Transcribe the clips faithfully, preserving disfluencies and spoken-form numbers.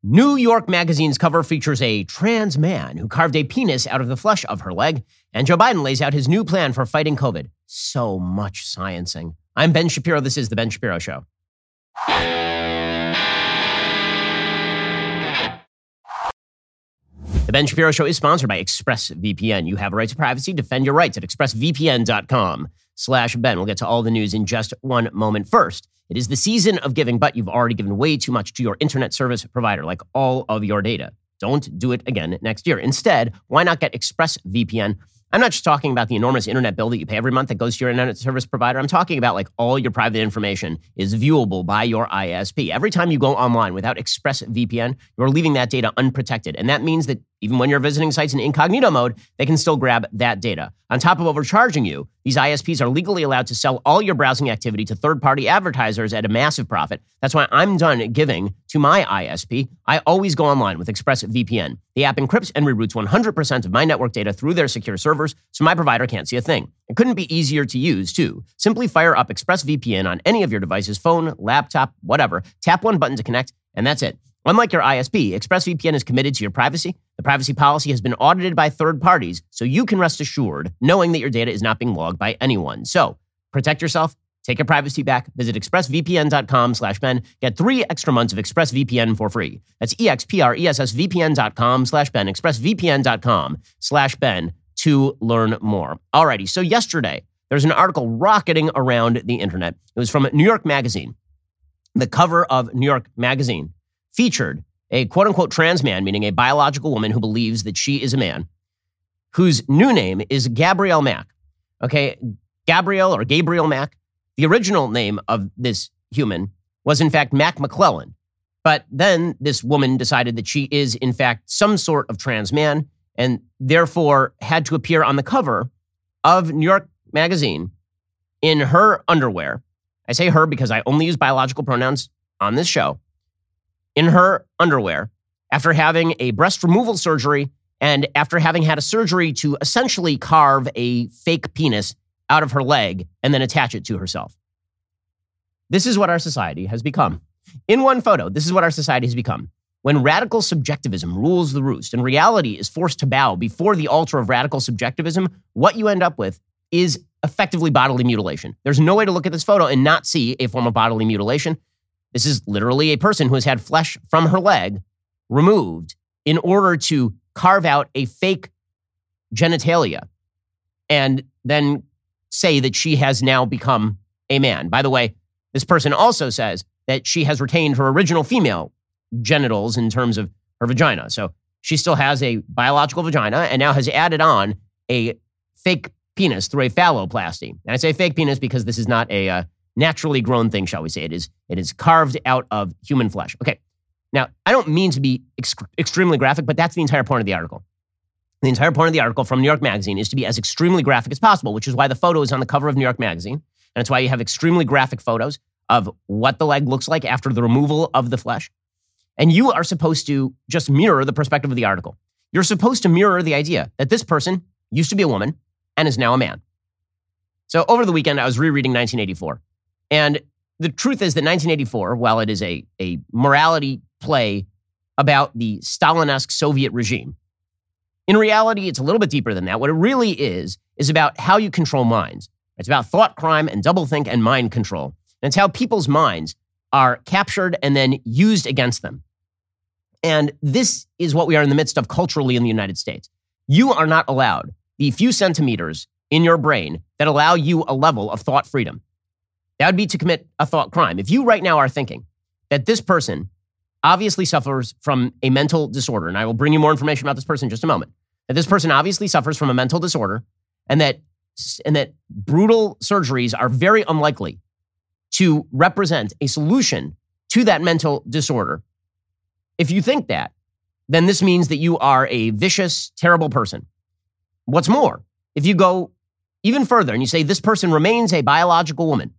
New York Magazine's cover features a trans man who carved a penis out of the flesh of her leg, and Joe Biden lays out his new plan for fighting COVID. So much sciencing. I'm Ben Shapiro. This is The Ben Shapiro Show. The Ben Shapiro Show is sponsored by ExpressVPN. You have a right to privacy. Defend your rights at expressvpn.com slash Ben. We'll get to all the news in just one moment. First, it is the season of giving, but you've already given way too much to your internet service provider, like all of your data. Don't do it again next year. Instead, why not get ExpressVPN? I'm not just talking about the enormous internet bill that you pay every month that goes to your internet service provider. I'm talking about like all your private information is viewable by your I S P. Every time you go online without ExpressVPN, you're leaving that data unprotected. And that means that even when you're visiting sites in incognito mode, they can still grab that data. On top of overcharging you, these I S Ps are legally allowed to sell all your browsing activity to third-party advertisers at a massive profit. That's why I'm done giving to my I S P. I always go online with ExpressVPN. The app encrypts and reroutes one hundred percent of my network data through their secure servers, so my provider can't see a thing. It couldn't be easier to use, too. Simply fire up ExpressVPN on any of your devices, phone, laptop, whatever. Tap one button to connect, and that's it. Unlike your I S P, ExpressVPN is committed to your privacy. The privacy policy has been audited by third parties, so you can rest assured knowing that your data is not being logged by anyone. So, protect yourself, take your privacy back, visit expressvpn.com slash Ben, get three extra months of ExpressVPN for free. That's expressvpn.com slash Ben, expressvpn.com slash Ben to learn more. Alrighty, so yesterday, there's an article rocketing around the internet. It was from New York Magazine. The cover of New York Magazine featured a quote-unquote trans man, meaning a biological woman who believes that she is a man, whose new name is Gabrielle Mack. Okay, Gabrielle or Gabriel Mack. The original name of this human was, in fact, Mac McClellan. But then this woman decided that she is, in fact, some sort of trans man and therefore had to appear on the cover of New York Magazine in her underwear. I say her because I only use biological pronouns on this show. In her underwear, after having a breast removal surgery and after having had a surgery to essentially carve a fake penis out of her leg and then attach it to herself. This is what our society has become. In one photo, this is what our society has become. When radical subjectivism rules the roost and reality is forced to bow before the altar of radical subjectivism, what you end up with is effectively bodily mutilation. There's no way to look at this photo and not see a form of bodily mutilation. This is literally a person who has had flesh from her leg removed in order to carve out a fake genitalia and then say that she has now become a man. By the way, this person also says that she has retained her original female genitals in terms of her vagina. So she still has a biological vagina and now has added on a fake penis through a phalloplasty. And I say fake penis because this is not a uh, naturally grown thing, shall we say. It is, it is carved out of human flesh. Okay. Now, I don't mean to be ex- extremely graphic, but that's the entire point of the article. The entire point of the article from New York Magazine is to be as extremely graphic as possible, which is why the photo is on the cover of New York Magazine. And it's why you have extremely graphic photos of what the leg looks like after the removal of the flesh. And you are supposed to just mirror the perspective of the article. You're supposed to mirror the idea that this person used to be a woman and is now a man. So over the weekend, I was rereading nineteen eighty-four. And the truth is that nineteen eighty-four, while it is a, a morality play about the Stalin-esque Soviet regime, in reality, it's a little bit deeper than that. What it really is, is about how you control minds. It's about thought crime and doublethink and mind control. And it's how people's minds are captured and then used against them. And this is what we are in the midst of culturally in the United States. You are not allowed the few centimeters in your brain that allow you a level of thought freedom. That would be to commit a thought crime. If you right now are thinking that this person obviously suffers from a mental disorder, and I will bring you more information about this person in just a moment, that this person obviously suffers from a mental disorder and that, and that brutal surgeries are very unlikely to represent a solution to that mental disorder. If you think that, then this means that you are a vicious, terrible person. What's more, if you go even further and you say this person remains a biological woman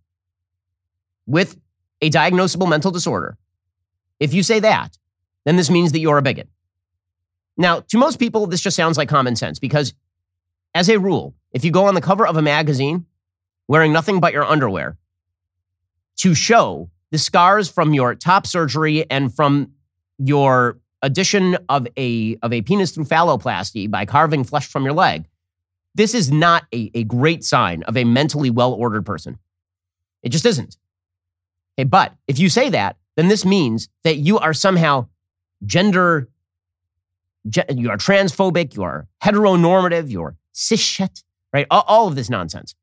with a diagnosable mental disorder, if you say that, then this means that you're a bigot. Now, to most people, this just sounds like common sense because, as a rule, if you go on the cover of a magazine wearing nothing but your underwear to show the scars from your top surgery and from your addition of a, of a penis through phalloplasty by carving flesh from your leg, this is not a, a great sign of a mentally well-ordered person. It just isn't. Okay, but if you say that, then this means that you are somehow gender, ge- you are transphobic, you are heteronormative, you're cishet, right? All, all of this nonsense.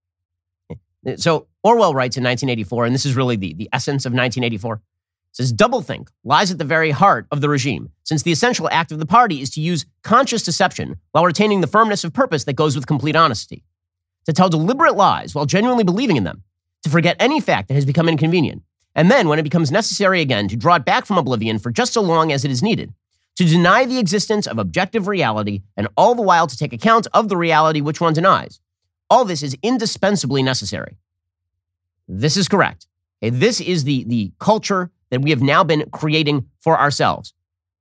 So Orwell writes in nineteen eighty-four, and this is really the, the essence of nineteen eighty-four, says, doublethink lies at the very heart of the regime, since the essential act of the party is to use conscious deception while retaining the firmness of purpose that goes with complete honesty. To tell deliberate lies while genuinely believing in them. To forget any fact that has become inconvenient. And then, when it becomes necessary again, to draw it back from oblivion for just so long as it is needed. To deny the existence of objective reality, and all the while to take account of the reality which one denies. All this is indispensably necessary. This is correct. Okay, this is the, the culture that we have now been creating for ourselves.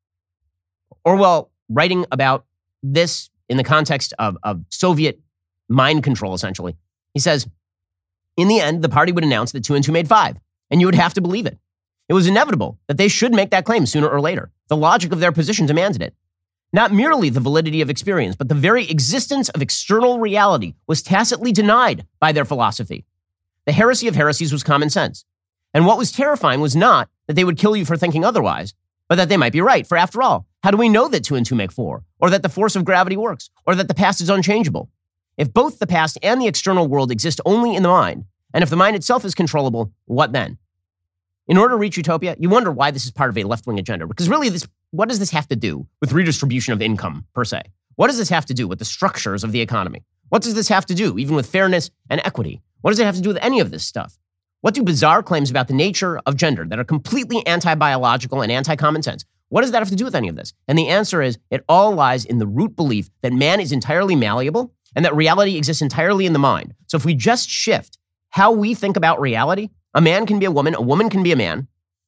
Orwell, writing about this in the context of, of Soviet mind control, essentially, he says, in the end, the party would announce that two and two made five, and you would have to believe it. It was inevitable that they should make that claim sooner or later. The logic of their position demanded it. Not merely the validity of experience, but the very existence of external reality was tacitly denied by their philosophy. The heresy of heresies was common sense. And what was terrifying was not that they would kill you for thinking otherwise, but that they might be right. For after all, how do we know that two and two make four, or that the force of gravity works, or that the past is unchangeable? If both the past and the external world exist only in the mind, and if the mind itself is controllable, what then? In order to reach utopia, you wonder why this is part of a left-wing agenda. Because really, this, what does this have to do with redistribution of income, per se? What does this have to do with the structures of the economy? What does this have to do, even with fairness and equity? What does it have to do with any of this stuff? What do bizarre claims about the nature of gender that are completely anti-biological and anti-common sense, what does that have to do with any of this? And the answer is, it all lies in the root belief that man is entirely malleable and that reality exists entirely in the mind. So if we just shift how we think about reality, a man can be a woman, a woman can be a man.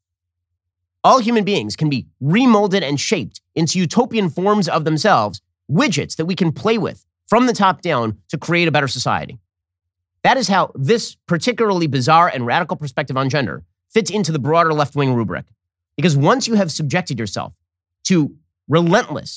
All human beings can be remolded and shaped into utopian forms of themselves, widgets that we can play with from the top down to create a better society. That is how this particularly bizarre and radical perspective on gender fits into the broader left-wing rubric. Because once you have subjected yourself to relentless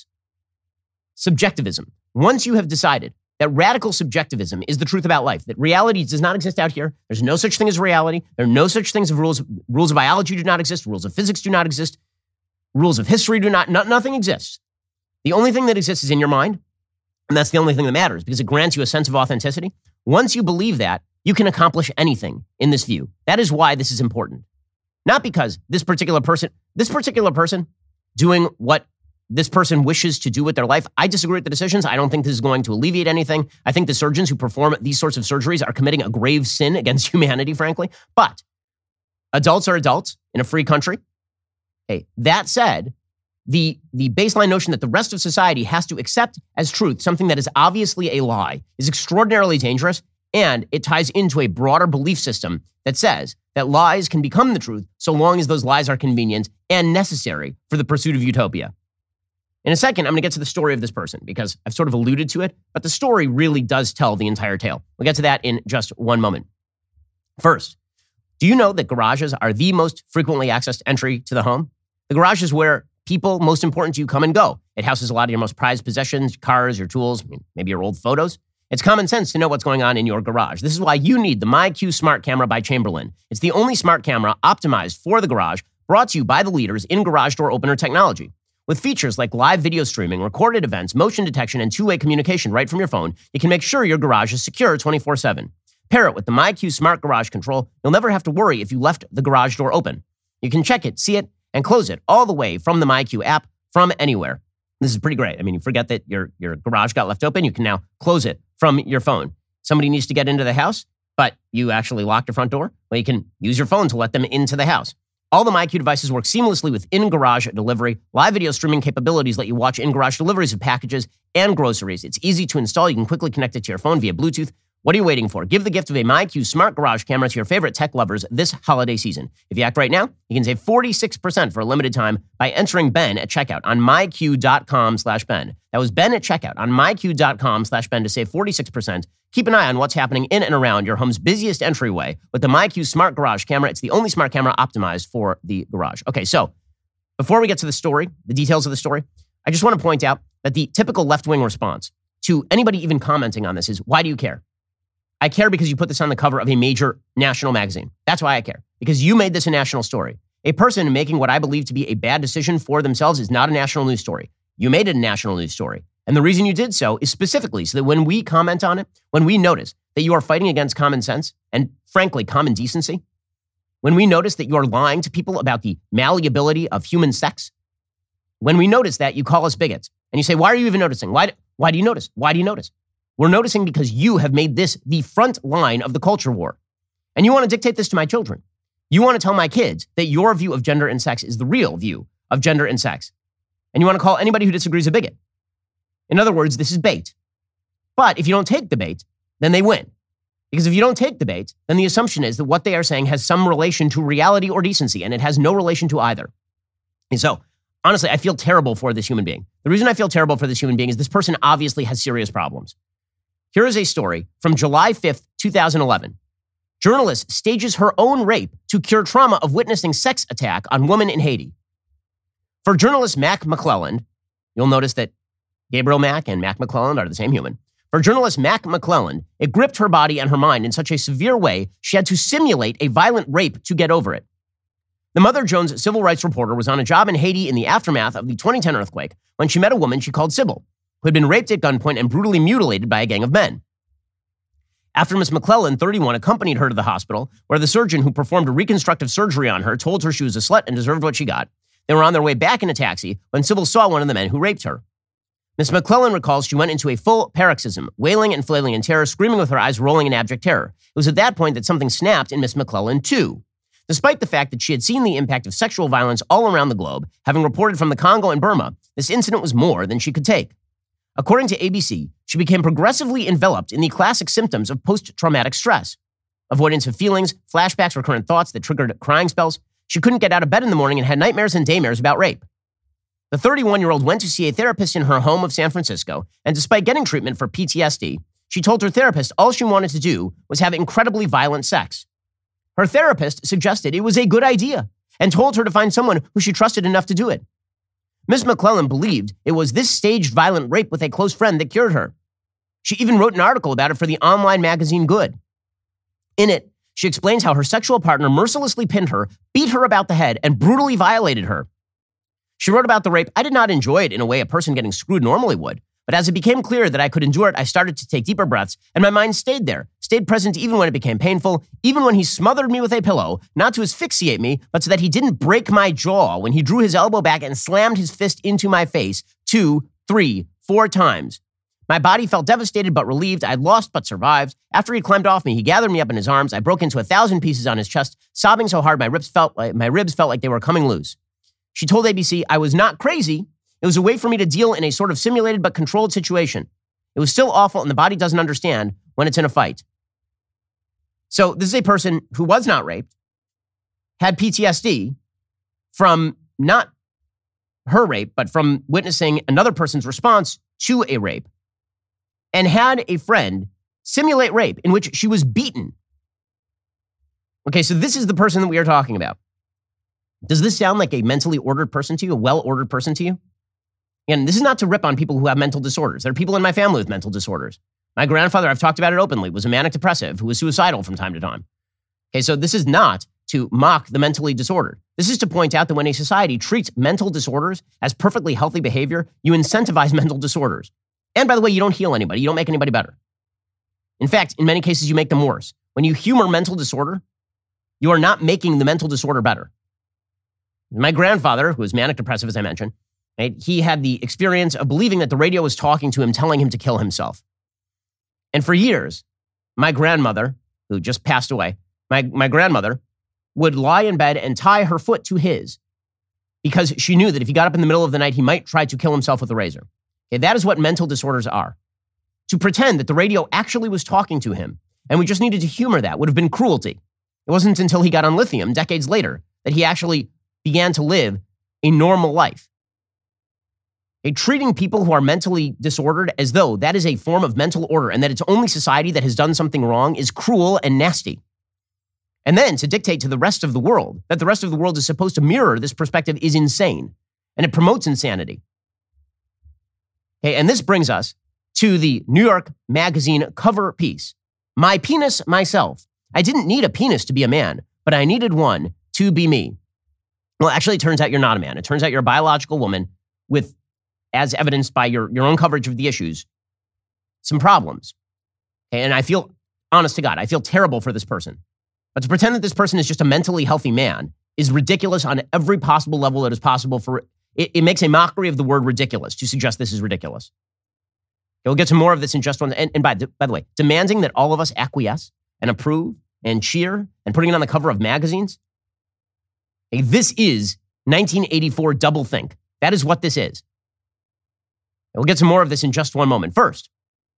subjectivism, once you have decided that radical subjectivism is the truth about life, that reality does not exist out here, there's no such thing as reality, there are no such things as rules, rules of biology do not exist, rules of physics do not exist, rules of history do not, no, nothing exists. The only thing that exists is in your mind, and that's the only thing that matters because it grants you a sense of authenticity. Once you believe that, you can accomplish anything in this view. That is why this is important. Not because this particular person, this particular person doing what this person wishes to do with their life. I disagree with the decisions. I don't think this is going to alleviate anything. I think the surgeons who perform these sorts of surgeries are committing a grave sin against humanity, frankly. But adults are adults in a free country. Hey, that said, the, the baseline notion that the rest of society has to accept as truth something that is obviously a lie is extraordinarily dangerous, and it ties into a broader belief system that says that lies can become the truth so long as those lies are convenient and necessary for the pursuit of utopia. In a second, I'm going to get to the story of this person because I've sort of alluded to it, but the story really does tell the entire tale. We'll get to that in just one moment. First, do you know that garages are the most frequently accessed entry to the home? The garage is where people most important to you come and go. It houses a lot of your most prized possessions, cars, your tools, maybe your old photos. It's common sense to know what's going on in your garage. This is why you need the MyQ Smart Camera by Chamberlain. It's the only smart camera optimized for the garage, brought to you by the leaders in garage door opener technology. With features like live video streaming, recorded events, motion detection, and two-way communication right from your phone, you can make sure your garage is secure twenty-four seven. Pair it with the MyQ Smart Garage Control. You'll never have to worry if you left the garage door open. You can check it, see it, and close it all the way from the MyQ app from anywhere. This is pretty great. I mean, you forget that your, your garage got left open. You can now close it from your phone. Somebody needs to get into the house, but you actually locked your front door. Well, you can use your phone to let them into the house. All the MyQ devices work seamlessly with in-garage delivery. Live video streaming capabilities let you watch in-garage deliveries of packages and groceries. It's easy to install. You can quickly connect it to your phone via Bluetooth. What are you waiting for? Give the gift of a MyQ Smart Garage Camera to your favorite tech lovers this holiday season. If you act right now, you can save forty-six percent for a limited time by entering Ben at checkout on myq.com slash Ben. That was Ben at checkout on myq.com slash Ben to save forty-six percent. Keep an eye on what's happening in and around your home's busiest entryway with the MyQ Smart Garage Camera. It's the only smart camera optimized for the garage. Okay, so Before we get to the story, the details of the story, I just want to point out that the typical left-wing response to anybody even commenting on this is, why do you care? I care because you put this on the cover of a major national magazine. That's why I care, because you made this a national story. A person making what I believe to be a bad decision for themselves is not a national news story. You made it a national news story. And the reason you did so is specifically so that when we comment on it, when we notice that you are fighting against common sense and, frankly, common decency, when we notice that you are lying to people about the malleability of human sex, when we notice that, you call us bigots. And you say, why are you even noticing? Why, why do you notice? Why do you notice? We're noticing because you have made this the front line of the culture war. And you want to dictate this to my children. You want to tell my kids that your view of gender and sex is the real view of gender and sex. And you want to call anybody who disagrees a bigot. In other words, this is bait. But if you don't take the bait, then they win. Because if you don't take the bait, then the assumption is that what they are saying has some relation to reality or decency, and it has no relation to either. And so, honestly, I feel terrible for this human being. The reason I feel terrible for this human being is this person obviously has serious problems. Here is a story from July fifth, two thousand eleven. Journalist stages her own rape to cure trauma of witnessing sex attack on woman in Haiti. For journalist Mac McClelland, you'll notice that Gabriel Mac and Mac McClelland are the same human. For journalist Mac McClelland, it gripped her body and her mind in such a severe way, she had to simulate a violent rape to get over it. The Mother Jones civil rights reporter was on a job in Haiti in the aftermath of the twenty ten earthquake when she met a woman she called Sybil, who had been raped at gunpoint and brutally mutilated by a gang of men. After Miss McClelland, thirty-one, accompanied her to the hospital, where the surgeon who performed a reconstructive surgery on her told her she was a slut and deserved what she got, they were on their way back in a taxi when Sybil saw one of the men who raped her. Miss McClelland recalls she went into a full paroxysm, wailing and flailing in terror, screaming with her eyes rolling in abject terror. It was at that point that something snapped in Miss McClelland, too. Despite the fact that she had seen the impact of sexual violence all around the globe, having reported from the Congo and Burma, this incident was more than she could take. According to A B C, she became progressively enveloped in the classic symptoms of post-traumatic stress. Avoidance of feelings, flashbacks, recurrent thoughts that triggered crying spells. She couldn't get out of bed in the morning and had nightmares and daymares about rape. The thirty-one-year-old went to see a therapist in her home of San Francisco, and despite getting treatment for P T S D, she told her therapist all she wanted to do was have incredibly violent sex. Her therapist suggested it was a good idea and told her to find someone who she trusted enough to do it. Miss McClelland believed it was this staged violent rape with a close friend that cured her. She even wrote an article about it for the online magazine Good. In it, she explains how her sexual partner mercilessly pinned her, beat her about the head, and brutally violated her. She wrote about the rape. I did not enjoy it in a way a person getting screwed normally would, but as it became clear that I could endure it, I started to take deeper breaths, and my mind stayed there, stayed present even when it became painful, even when he smothered me with a pillow, not to asphyxiate me, but so that he didn't break my jaw when he drew his elbow back and slammed his fist into my face two, three, four times. My body felt devastated but relieved. I'd lost but survived. After he climbed off me, he gathered me up in his arms. I broke into a thousand pieces on his chest, sobbing so hard my ribs felt like, my ribs felt like they were coming loose. She told A B C I was not crazy. It was a way for me to deal in a sort of simulated but controlled situation. It was still awful, and the body doesn't understand when it's in a fight. So this is a person who was not raped, had P T S D from not her rape, but from witnessing another person's response to a rape, and had a friend simulate rape in which she was beaten. Okay, so this is the person that we are talking about. Does this sound like a mentally ordered person to you, a well-ordered person to you? And this is not to rip on people who have mental disorders. There are people in my family with mental disorders. My grandfather, I've talked about it openly, was a manic depressive who was suicidal from time to time. Okay, so this is not to mock the mentally disordered. This is to point out that when a society treats mental disorders as perfectly healthy behavior, you incentivize mental disorders. And by the way, you don't heal anybody. You don't make anybody better. In fact, in many cases, you make them worse. When you humor mental disorder, you are not making the mental disorder better. My grandfather, who was manic depressive, as I mentioned, right, he had the experience of believing that the radio was talking to him, telling him to kill himself. And for years, my grandmother, who just passed away, my, my grandmother would lie in bed and tie her foot to his because she knew that if he got up in the middle of the night, he might try to kill himself with a razor. Okay, that is what mental disorders are. To pretend that the radio actually was talking to him and we just needed to humor that would have been cruelty. It wasn't until he got on lithium decades later that he actually began to live a normal life. A treating people who are mentally disordered as though that is a form of mental order and that it's only society that has done something wrong is cruel and nasty. And then to dictate to the rest of the world that the rest of the world is supposed to mirror this perspective is insane. And it promotes insanity. Okay, and this brings us to the New York Magazine cover piece. My penis, myself. I didn't need a penis to be a man, but I needed one to be me. Well, actually, it turns out you're not a man. It turns out you're a biological woman with, as evidenced by your, your own coverage of the issues, some problems. Okay, and I feel, honest to God, I feel terrible for this person. But to pretend that this person is just a mentally healthy man is ridiculous on every possible level that is possible. For it, it makes a mockery of the word ridiculous to suggest this is ridiculous. We'll get to more of this in just one. And, and by, by the way, demanding that all of us acquiesce and approve and cheer and putting it on the cover of magazines. Hey, this is nineteen eighty-four doublethink. That is what this is. We'll get to more of this in just one moment. First,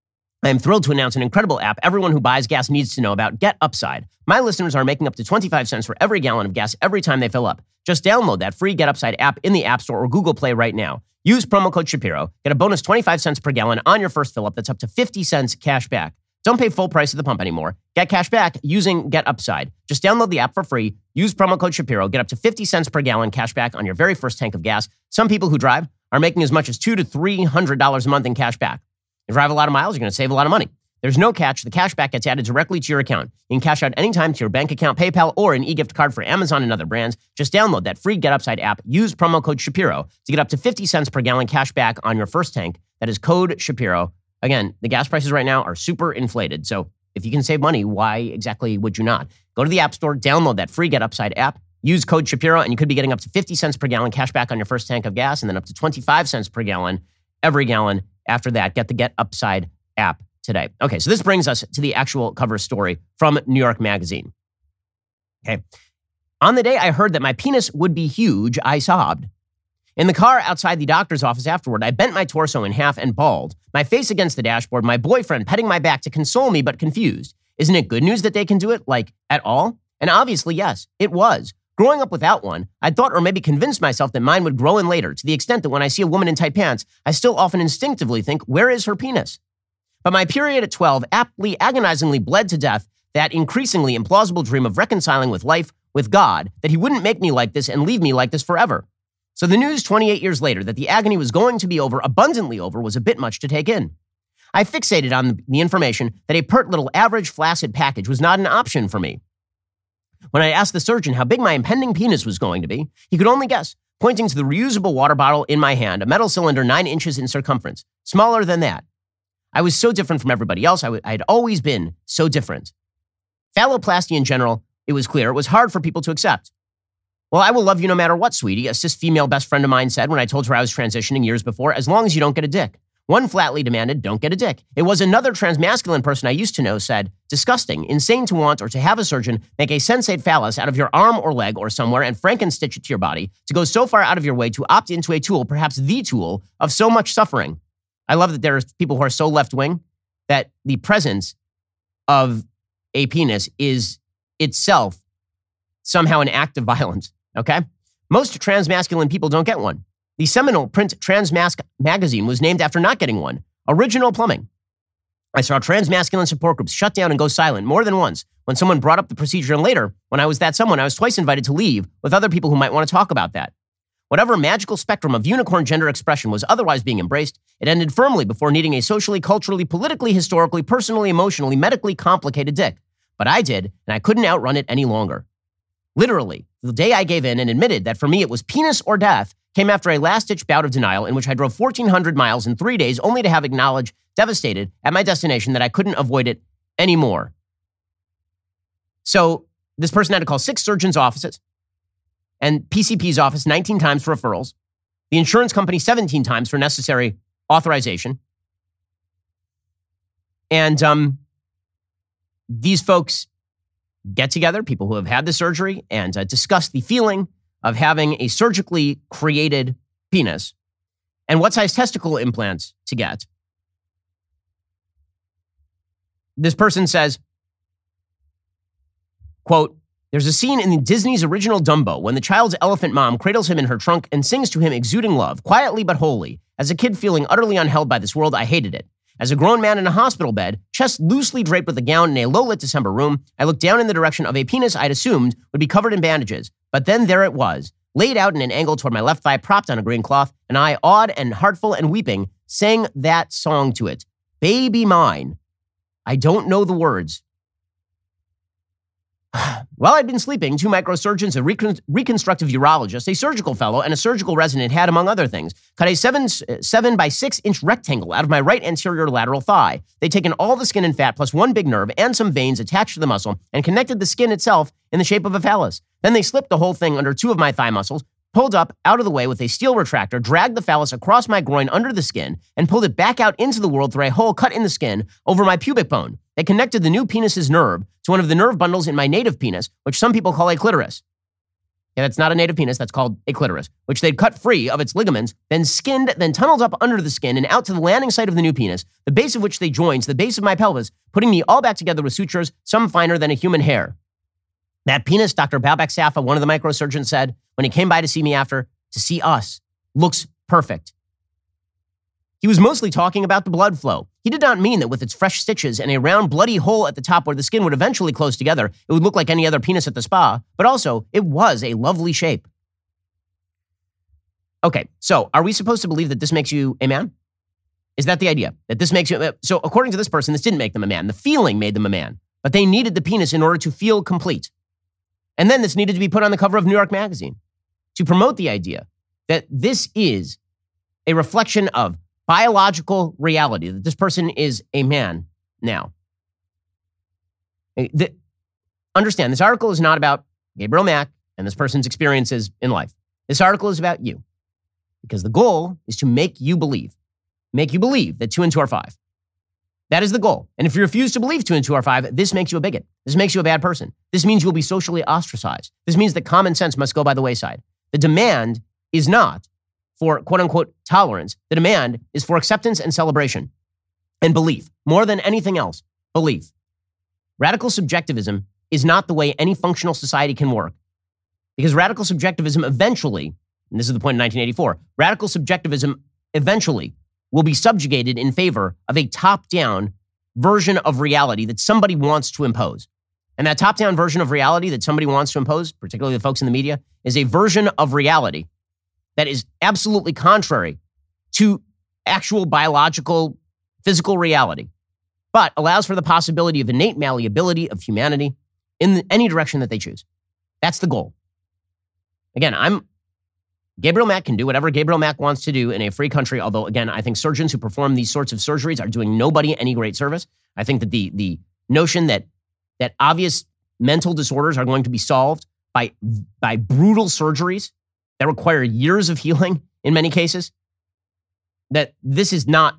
I am thrilled to announce an incredible app everyone who buys gas needs to know about, Get Upside. My listeners are making up to twenty-five cents for every gallon of gas every time they fill up. Just download that free Get Upside app in the App Store or Google Play right now. Use promo code Shapiro. Get a bonus twenty-five cents per gallon on your first fill up. That's up to fifty cents cash back. Don't pay full price at the pump anymore. Get cash back using Get Upside. Just download the app for free. Use promo code Shapiro. Get up to fifty cents per gallon cash back on your very first tank of gas. Some people who drive are making as much as two to three hundred dollars a month in cash back. You drive a lot of miles, you're going to save a lot of money. There's no catch. The cash back gets added directly to your account. You can cash out anytime to your bank account, PayPal, or an e-gift card for Amazon and other brands. Just download that free Get Upside app. Use promo code Shapiro to get up to fifty cents per gallon cash back on your first tank. That is code Shapiro. Again, the gas prices right now are super inflated. So if you can save money, why exactly would you not? Go to the App Store, download that free Get Upside app, use code Shapiro, and you could be getting up to fifty cents per gallon cash back on your first tank of gas, and then up to twenty-five cents per gallon every gallon after that. Get the Get Upside app today. Okay, so this brings us to the actual cover story from New York Magazine. Okay. On the day I heard that my penis would be huge, I sobbed. In the car outside the doctor's office afterward, I bent my torso in half and bawled, my face against the dashboard, my boyfriend petting my back to console me but confused. Isn't it good news that they can do it, like, at all? And obviously, yes, it was. Growing up without one, I thought or maybe convinced myself that mine would grow in later, to the extent that when I see a woman in tight pants, I still often instinctively think, where is her penis? But my period at twelve aptly, agonizingly bled to death that increasingly implausible dream of reconciling with life, with God, that he wouldn't make me like this and leave me like this forever. So the news twenty-eight years later that the agony was going to be over, abundantly over, was a bit much to take in. I fixated on the information that a pert little average flaccid package was not an option for me. When I asked the surgeon how big my impending penis was going to be, he could only guess, pointing to the reusable water bottle in my hand, a metal cylinder nine inches in circumference, smaller than that. I was so different from everybody else. I, w- I had always been so different. Phalloplasty in general, it was clear, was hard for people to accept. Well, I will love you no matter what, sweetie, a cis female best friend of mine said when I told her I was transitioning years before, as long as you don't get a dick. One flatly demanded, don't get a dick. It was another transmasculine person I used to know said, disgusting, insane to want or to have a surgeon make a sensate phallus out of your arm or leg or somewhere and frankenstitch it to your body, to go so far out of your way to opt into a tool, perhaps the tool, of so much suffering. I love that there are people who are so left-wing that the presence of a penis is itself somehow an act of violence, okay? Most transmasculine people don't get one. The seminal print Transmasc magazine was named after not getting one. Original plumbing. I saw transmasculine support groups shut down and go silent more than once when someone brought up the procedure, and later, when I was that someone, I was twice invited to leave with other people who might want to talk about that. Whatever magical spectrum of unicorn gender expression was otherwise being embraced, it ended firmly before needing a socially, culturally, politically, historically, personally, emotionally, medically complicated dick. But I did, and I couldn't outrun it any longer. Literally, the day I gave in and admitted that for me it was penis or death came after a last-ditch bout of denial in which I drove fourteen hundred miles in three days only to have acknowledged, devastated, at my destination that I couldn't avoid it anymore. So this person had to call six surgeons' offices and P C P's office nineteen times for referrals, the insurance company seventeen times for necessary authorization. And um, these folks get together, people who have had the surgery, and uh, discuss the feeling of having a surgically created penis and what size testicle implants to get. This person says, quote, there's a scene in Disney's original Dumbo when the child's elephant mom cradles him in her trunk and sings to him exuding love, quietly but wholly. As a kid feeling utterly unheld by this world, I hated it. As a grown man in a hospital bed, chest loosely draped with a gown in a low-lit December room, I looked down in the direction of a penis I'd assumed would be covered in bandages. But then there it was, laid out in an angle toward my left thigh, propped on a green cloth, and I, awed and heartful and weeping, sang that song to it. Baby mine. I don't know the words. While I'd been sleeping, two microsurgeons, a recon- reconstructive urologist, a surgical fellow, and a surgical resident had, among other things, cut a seven, seven by six inch rectangle out of my right anterior lateral thigh. They'd taken all the skin and fat plus one big nerve and some veins attached to the muscle and connected the skin itself in the shape of a phallus. Then they slipped the whole thing under two of my thigh muscles, pulled up out of the way with a steel retractor, dragged the phallus across my groin under the skin, and pulled it back out into the world through a hole cut in the skin over my pubic bone. They connected the new penis's nerve to one of the nerve bundles in my native penis, which some people call a clitoris. Yeah, that's not a native penis, that's called a clitoris, which they'd cut free of its ligaments, then skinned, then tunneled up under the skin and out to the landing site of the new penis, the base of which they joined to the base of my pelvis, putting me all back together with sutures, some finer than a human hair. That penis, Doctor Babak Safa, one of the microsurgeons, said when he came by to see me after, to see us, looks perfect. He was mostly talking about the blood flow. He did not mean that with its fresh stitches and a round bloody hole at the top where the skin would eventually close together, it would look like any other penis at the spa, but also it was a lovely shape. Okay, so are we supposed to believe that this makes you a man? Is that the idea? That this makes you, so according to this person, this didn't make them a man. The feeling made them a man, but they needed the penis in order to feel complete. And then this needed to be put on the cover of New York Magazine to promote the idea that this is a reflection of biological reality, that this person is a man now. The, understand, this article is not about Gabriel Mack and this person's experiences in life. This article is about you, because the goal is to make you believe, make you believe that two and two are five. That is the goal. And if you refuse to believe two and two are five, this makes you a bigot. This makes you a bad person. This means you will be socially ostracized. This means that common sense must go by the wayside. The demand is not for quote unquote tolerance. The demand is for acceptance and celebration and belief. More than anything else, belief. Radical subjectivism is not the way any functional society can work. Because radical subjectivism eventually, and this is the point in nineteen eighty-four, radical subjectivism eventually will be subjugated in favor of a top-down version of reality that somebody wants to impose. And that top-down version of reality that somebody wants to impose, particularly the folks in the media, is a version of reality that is absolutely contrary to actual biological, physical reality, but allows for the possibility of innate malleability of humanity in any direction that they choose. That's the goal. Again, I'm Gabriel Mack can do whatever Gabriel Mack wants to do in a free country, although, again, I think surgeons who perform these sorts of surgeries are doing nobody any great service. I think that the, the notion that, that obvious mental disorders are going to be solved by, by brutal surgeries that require years of healing in many cases, that this is not,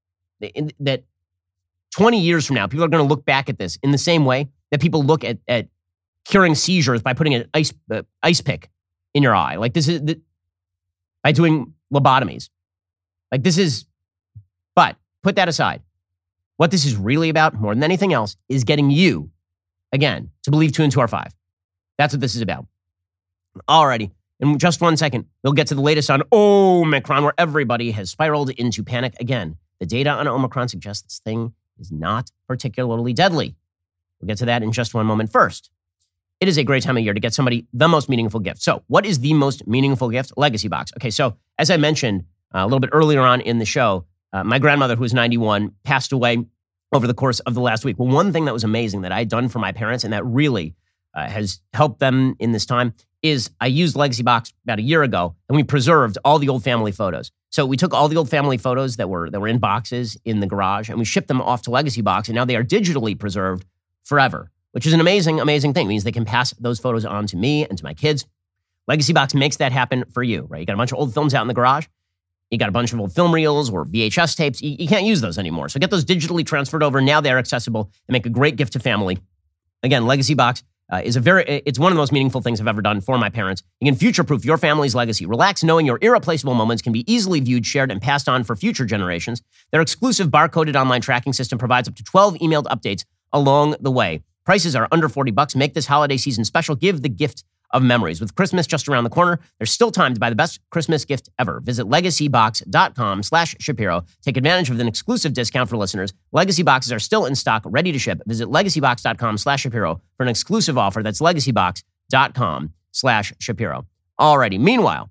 that twenty years from now, people are going to look back at this in the same way that people look at, at curing seizures by putting an ice, uh, ice pick in your eye. Like this is, the, by doing lobotomies. Like this is, but put that aside. What this is really about, more than anything else, is getting you, again, to believe two and two are five. That's what this is about. Alrighty, in just one second, we'll get to the latest on Omicron, where everybody has spiraled into panic again. The data on Omicron suggests this thing is not particularly deadly. We'll get to that in just one moment. First, it is a great time of year to get somebody the most meaningful gift. So what is the most meaningful gift? Legacy Box. Okay, so as I mentioned uh, a little bit earlier on in the show, uh, my grandmother, who was ninety-one, passed away over the course of the last week. Well, one thing that was amazing that I had done for my parents and that really uh, has helped them in this time is I used Legacy Box about a year ago, and we preserved all the old family photos. So we took all the old family photos that were that were in boxes in the garage, and we shipped them off to Legacy Box, and now they are digitally preserved forever, which is an amazing, amazing thing. It means they can pass those photos on to me and to my kids. Legacy Box makes that happen for you, right? You got a bunch of old films out in the garage. You got a bunch of old film reels or V H S tapes. You, you can't use those anymore. So get those digitally transferred over. Now they're accessible and make a great gift to family. Again, Legacy Box uh, is a very, it's one of the most meaningful things I've ever done for my parents. You can future-proof your family's legacy. Relax knowing your irreplaceable moments can be easily viewed, shared, and passed on for future generations. Their exclusive barcoded online tracking system provides up to twelve emailed updates along the way. Prices are under forty bucks. Make this holiday season special. Give the gift of memories. With Christmas just around the corner, there's still time to buy the best Christmas gift ever. Visit legacybox.com slash Shapiro. Take advantage of an exclusive discount for listeners. Legacy boxes are still in stock, ready to ship. Visit legacybox.com slash Shapiro for an exclusive offer. That's legacybox.com slash Shapiro. Alrighty. Meanwhile,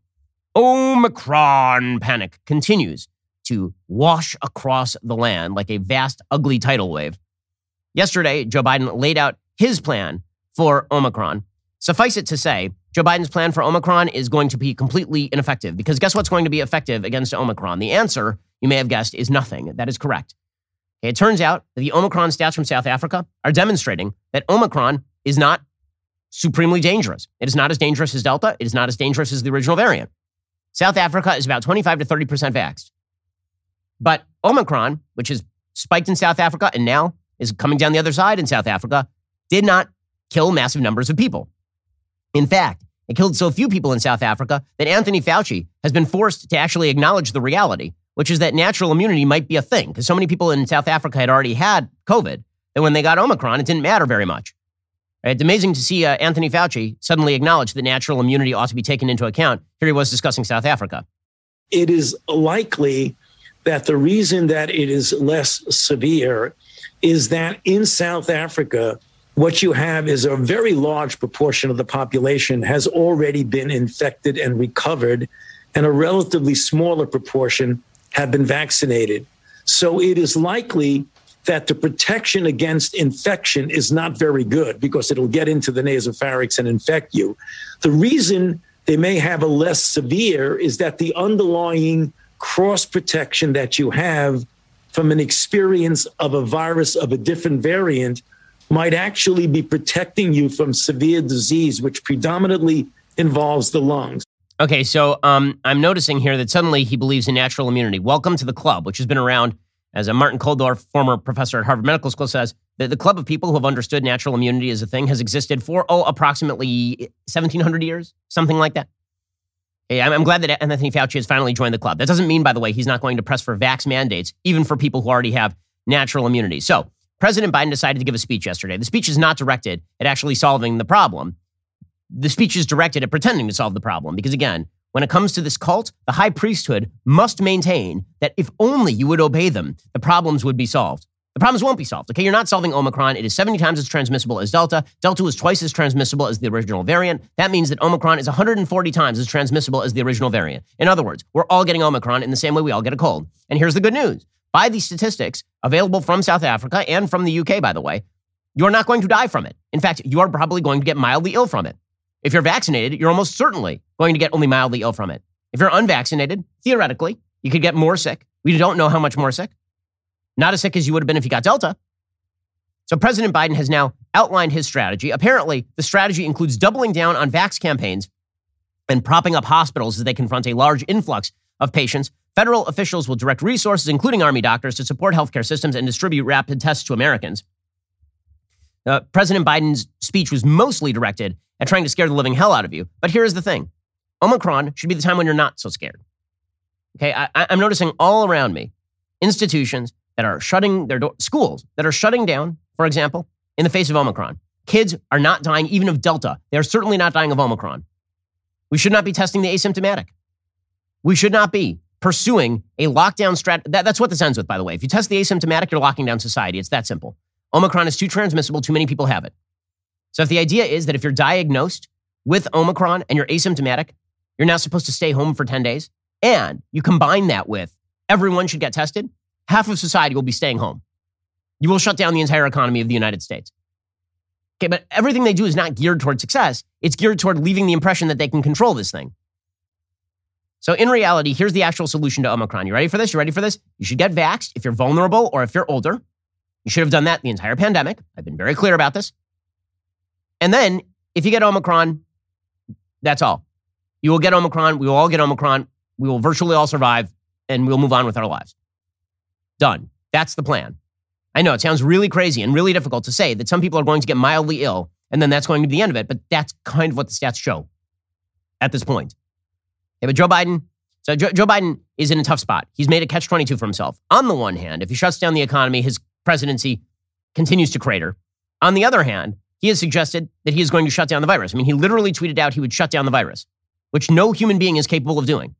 Omicron panic continues to wash across the land like a vast, ugly tidal wave. Yesterday, Joe Biden laid out his plan for Omicron. Suffice it to say, Joe Biden's plan for Omicron is going to be completely ineffective because guess what's going to be effective against Omicron? The answer, you may have guessed, is nothing. That is correct. It turns out that the Omicron stats from South Africa are demonstrating that Omicron is not supremely dangerous. It is not as dangerous as Delta. It is not as dangerous as the original variant. South Africa is about twenty-five to thirty percent vaxxed. But Omicron, which has spiked in South Africa and now is coming down the other side in South Africa, did not kill massive numbers of people. In fact, it killed so few people in South Africa that Anthony Fauci has been forced to actually acknowledge the reality, which is that natural immunity might be a thing, because so many people in South Africa had already had COVID that when they got Omicron, it didn't matter very much. Right? It's amazing to see uh, Anthony Fauci suddenly acknowledge that natural immunity ought to be taken into account. Here he was discussing South Africa. It is likely that the reason that it is less severe is that in South Africa, what you have is a very large proportion of the population has already been infected and recovered, and a relatively smaller proportion have been vaccinated. So it is likely that the protection against infection is not very good because it'll get into the nasopharynx and infect you. The reason they may have a less severe is that the underlying cross protection that you have from an experience of a virus of a different variant might actually be protecting you from severe disease, which predominantly involves the lungs. Okay, so um, I'm noticing here that suddenly he believes in natural immunity. Welcome to the club, which has been around, as a Martin Kulldorff, former professor at Harvard Medical School, says, that the club of people who have understood natural immunity as a thing has existed for, oh, approximately seventeen hundred years, something like that. Okay, I'm, I'm glad that Anthony Fauci has finally joined the club. That doesn't mean, by the way, he's not going to press for vax mandates, even for people who already have natural immunity. So President Biden decided to give a speech yesterday. The speech is not directed at actually solving the problem. The speech is directed at pretending to solve the problem. Because again, when it comes to this cult, the high priesthood must maintain that if only you would obey them, the problems would be solved. The problems won't be solved. Okay, you're not solving Omicron. It is seventy times as transmissible as Delta. Delta is twice as transmissible as the original variant. That means that Omicron is one hundred forty times as transmissible as the original variant. In other words, we're all getting Omicron in the same way we all get a cold. And here's the good news. By these statistics, available from South Africa and from the U K, by the way, you're not going to die from it. In fact, you are probably going to get mildly ill from it. If you're vaccinated, you're almost certainly going to get only mildly ill from it. If you're unvaccinated, theoretically, you could get more sick. We don't know how much more sick. Not as sick as you would have been if you got Delta. So President Biden has now outlined his strategy. Apparently, the strategy includes doubling down on vax campaigns and propping up hospitals as they confront a large influx of patients. Federal officials will direct resources, including Army doctors, to support healthcare systems and distribute rapid tests to Americans. Uh, President Biden's speech was mostly directed at trying to scare the living hell out of you. But here's the thing. Omicron should be the time when you're not so scared. Okay, I, I'm noticing all around me institutions that are shutting their doors, schools that are shutting down, for example, in the face of Omicron. Kids are not dying even of Delta. They are certainly not dying of Omicron. We should not be testing the asymptomatic. We should not be pursuing a lockdown strat. That, that's what this ends with, by the way. If you test the asymptomatic, you're locking down society. It's that simple. Omicron is too transmissible. Too many people have it. So if the idea is that if you're diagnosed with Omicron and you're asymptomatic, you're now supposed to stay home for ten days, and you combine that with everyone should get tested, half of society will be staying home. You will shut down the entire economy of the United States. Okay, but everything they do is not geared toward success. It's geared toward leaving the impression that they can control this thing. So in reality, here's the actual solution to Omicron. You ready for this? You ready for this? You should get vaxxed if you're vulnerable or if you're older. You should have done that the entire pandemic. I've been very clear about this. And then if you get Omicron, that's all. You will get Omicron. We will all get Omicron. We will virtually all survive, and we'll move on with our lives. Done. That's the plan. I know it sounds really crazy and really difficult to say that some people are going to get mildly ill, and then that's going to be the end of it, but that's kind of what the stats show at this point. Yeah, but Joe Biden, so Joe, Joe Biden is in a tough spot. He's made a catch twenty-two for himself. On the one hand, if he shuts down the economy, his presidency continues to crater. On the other hand, he has suggested that he is going to shut down the virus. I mean, he literally tweeted out he would shut down the virus, which no human being is capable of doing.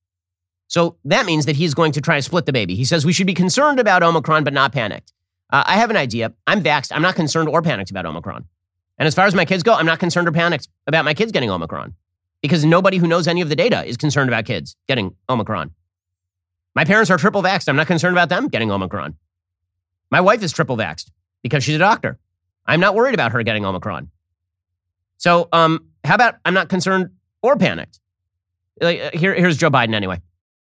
So that means that he's going to try to split the baby. He says we should be concerned about Omicron, but not panicked. Uh, I have an idea. I'm vaxxed. I'm not concerned or panicked about Omicron. And as far as my kids go, I'm not concerned or panicked about my kids getting Omicron because nobody who knows any of the data is concerned about kids getting Omicron. My parents are triple vaxxed. I'm not concerned about them getting Omicron. My wife is triple vaxxed because she's a doctor. I'm not worried about her getting Omicron. So um, how about I'm not concerned or panicked? Like, here, here's Joe Biden anyway.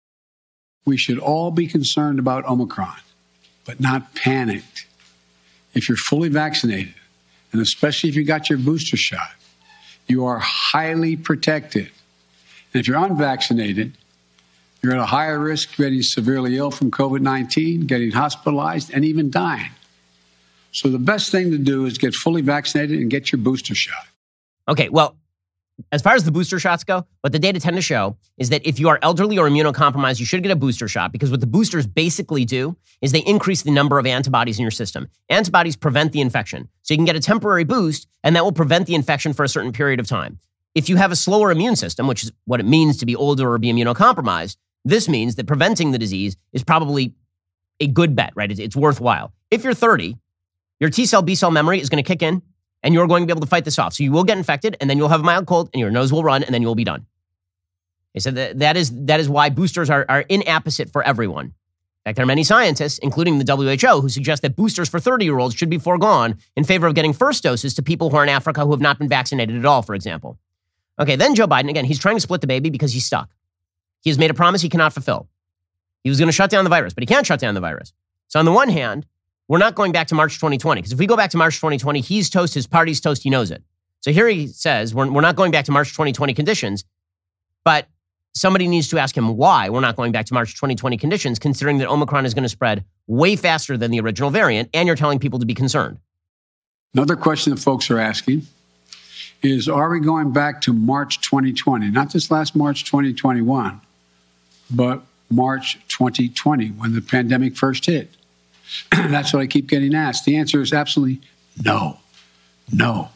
We should all be concerned about Omicron, but not panicked. If you're fully vaccinated, and especially if you got your booster shot, you are highly protected. And if you're unvaccinated, you're at a higher risk of getting severely ill from COVID nineteen, getting hospitalized, and even dying. So the best thing to do is get fully vaccinated and get your booster shot. Okay, well, as far as the booster shots go, what the data tend to show is that if you are elderly or immunocompromised, you should get a booster shot because what the boosters basically do is they increase the number of antibodies in your system. Antibodies prevent the infection. So you can get a temporary boost, and that will prevent the infection for a certain period of time. If you have a slower immune system, which is what it means to be older or be immunocompromised, this means that preventing the disease is probably a good bet, right? It's, it's worthwhile. If you're thirty, your T-cell, B-cell memory is going to kick in, and you're going to be able to fight this off. So you will get infected, and then you'll have a mild cold, and your nose will run, and then you'll be done. Okay, so that, that is that is why boosters are, are inapposite for everyone. In fact, there are many scientists, including the W H O, who suggest that boosters for thirty-year-olds should be foregone in favor of getting first doses to people who are in Africa who have not been vaccinated at all, for example. Okay, then Joe Biden, again, he's trying to split the baby because he's stuck. He has made a promise he cannot fulfill. He was going to shut down the virus, but he can't shut down the virus. So on the one hand, we're not going back to March twenty twenty, because if we go back to March twenty twenty, he's toast, his party's toast, he knows it. So here he says, we're, we're not going back to March twenty twenty conditions, but somebody needs to ask him why we're not going back to March twenty twenty conditions, considering that Omicron is going to spread way faster than the original variant, and you're telling people to be concerned. Another question that folks are asking is, are we going back to March twenty twenty? Not just last March twenty twenty-one, but March twenty twenty, when the pandemic first hit. That's what I keep getting asked. The answer is absolutely no. No.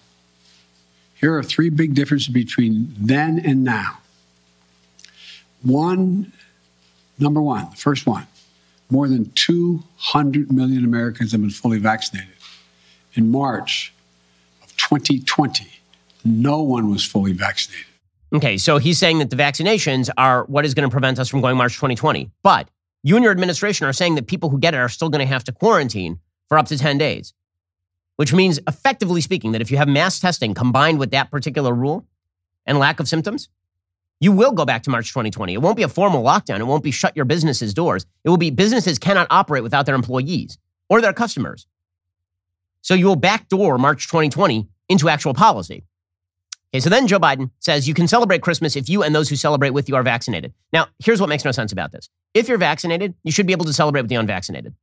Here are three big differences between then and now. One, number one, the first one, more than two hundred million Americans have been fully vaccinated. In March of twenty twenty, no one was fully vaccinated. Okay, so he's saying that the vaccinations are what is going to prevent us from going March twenty twenty. But you and your administration are saying that people who get it are still going to have to quarantine for up to ten days, which means, effectively speaking, that if you have mass testing combined with that particular rule and lack of symptoms, you will go back to March twenty twenty. It won't be a formal lockdown. It won't be shut your business's doors. It will be businesses cannot operate without their employees or their customers. So you will backdoor March twenty twenty into actual policy. Okay, so then Joe Biden says you can celebrate Christmas if you and those who celebrate with you are vaccinated. Now, here's what makes no sense about this. If you're vaccinated, you should be able to celebrate with the unvaccinated.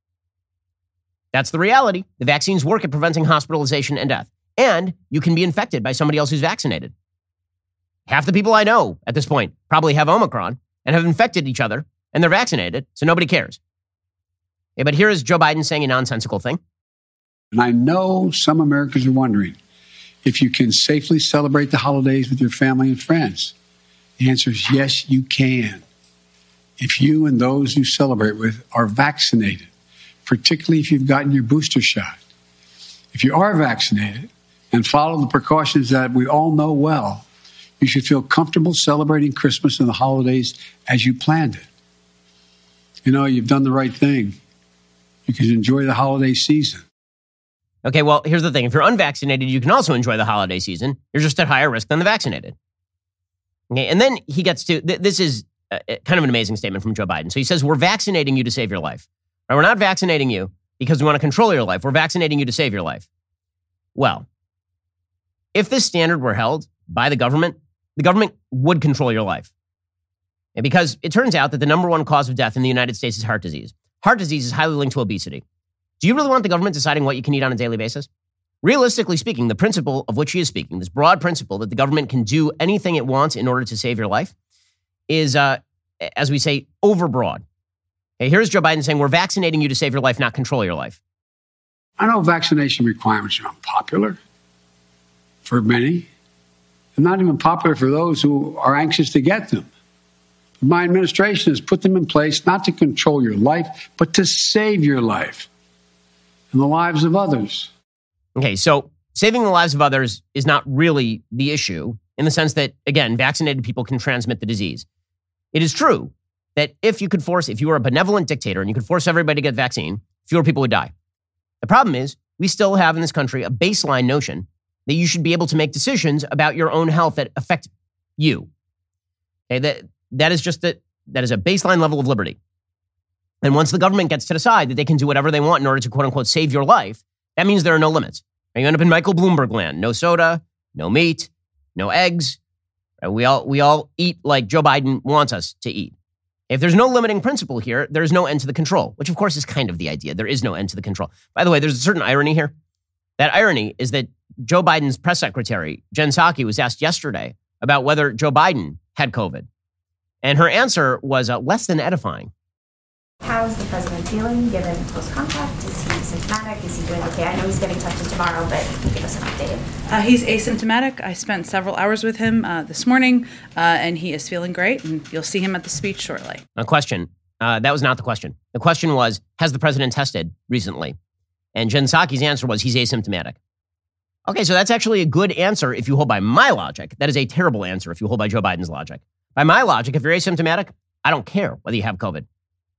That's the reality. The vaccines work at preventing hospitalization and death. And you can be infected by somebody else who's vaccinated. Half the people I know at this point probably have Omicron and have infected each other, and they're vaccinated, so nobody cares. Okay, but here is Joe Biden saying a nonsensical thing. And I know some Americans are wondering if you can safely celebrate the holidays with your family and friends. The answer is yes, you can. If you and those you celebrate with are vaccinated, particularly if you've gotten your booster shot. If you are vaccinated and follow the precautions that we all know well, you should feel comfortable celebrating Christmas and the holidays as you planned it. You know, you've done the right thing. You can enjoy the holiday season. Okay, well, here's the thing. If you're unvaccinated, you can also enjoy the holiday season. You're just at higher risk than the vaccinated. Okay, and then he gets to, th- this is uh, kind of an amazing statement from Joe Biden. So he says, we're vaccinating you to save your life. Right, we're not vaccinating you because we want to control your life. We're vaccinating you to save your life. Well, if this standard were held by the government, the government would control your life. And because it turns out that the number one cause of death in the United States is heart disease. Heart disease is highly linked to obesity. Do you really want the government deciding what you can eat on a daily basis? Realistically speaking, the principle of which he is speaking, this broad principle that the government can do anything it wants in order to save your life, is, uh, as we say, overbroad. Okay, here's Joe Biden saying, we're vaccinating you to save your life, not control your life. I know vaccination requirements are unpopular. for many, and not even popular for those who are anxious to get them. My administration has put them in place not to control your life, but to save your life and the lives of others. Okay, so saving the lives of others is not really the issue in the sense that, again, vaccinated people can transmit the disease. It is true that if you could force, if you were a benevolent dictator and you could force everybody to get vaccine, fewer people would die. The problem is we still have in this country a baseline notion that you should be able to make decisions about your own health that affect you. Okay, that, that is just that, that is a baseline level of liberty. And once the government gets to decide that they can do whatever they want in order to quote unquote save your life, that means there are no limits. You end up in Michael Bloomberg land. No soda, no meat, no eggs. We all, we all eat like Joe Biden wants us to eat. If there's no limiting principle here, there's no end to the control, which of course is kind of the idea. There is no end to the control. By the way, there's a certain irony here. That irony is that Joe Biden's press secretary, Jen Psaki, was asked yesterday about whether Joe Biden had COVID. And her answer was uh, less than edifying. How is the president feeling given close contact? Is he symptomatic? Is he doing okay? I know he's getting tested tomorrow, but can you give us an update? Uh, he's asymptomatic. I spent several hours with him uh, this morning, uh, and he is feeling great, and you'll see him at the speech shortly. A question. Uh, that was not the question. The question was, has the president tested recently? And Jen Psaki's answer was, he's asymptomatic. Okay, so that's actually a good answer if you hold by my logic. That is a terrible answer if you hold by Joe Biden's logic. By my logic, if you're asymptomatic, I don't care whether you have COVID.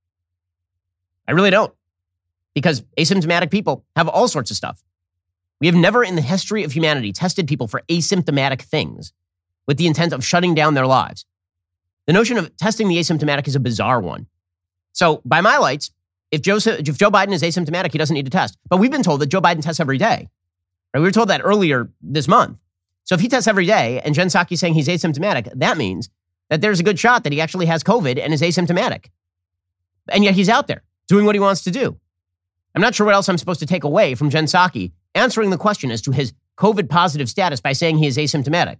I really don't. Because asymptomatic people have all sorts of stuff. We have never in the history of humanity tested people for asymptomatic things with the intent of shutting down their lives. The notion of testing the asymptomatic is a bizarre one. So by my lights, if Joe, if Joe Biden is asymptomatic, he doesn't need to test. But we've been told that Joe Biden tests every day. Right? We were told that earlier this month. So if he tests every day and Jen Psaki is saying he's asymptomatic, that means that there's a good shot that he actually has COVID and is asymptomatic. And yet he's out there doing what he wants to do. I'm not sure what else I'm supposed to take away from Jen Psaki answering the question as to his COVID positive status by saying he is asymptomatic.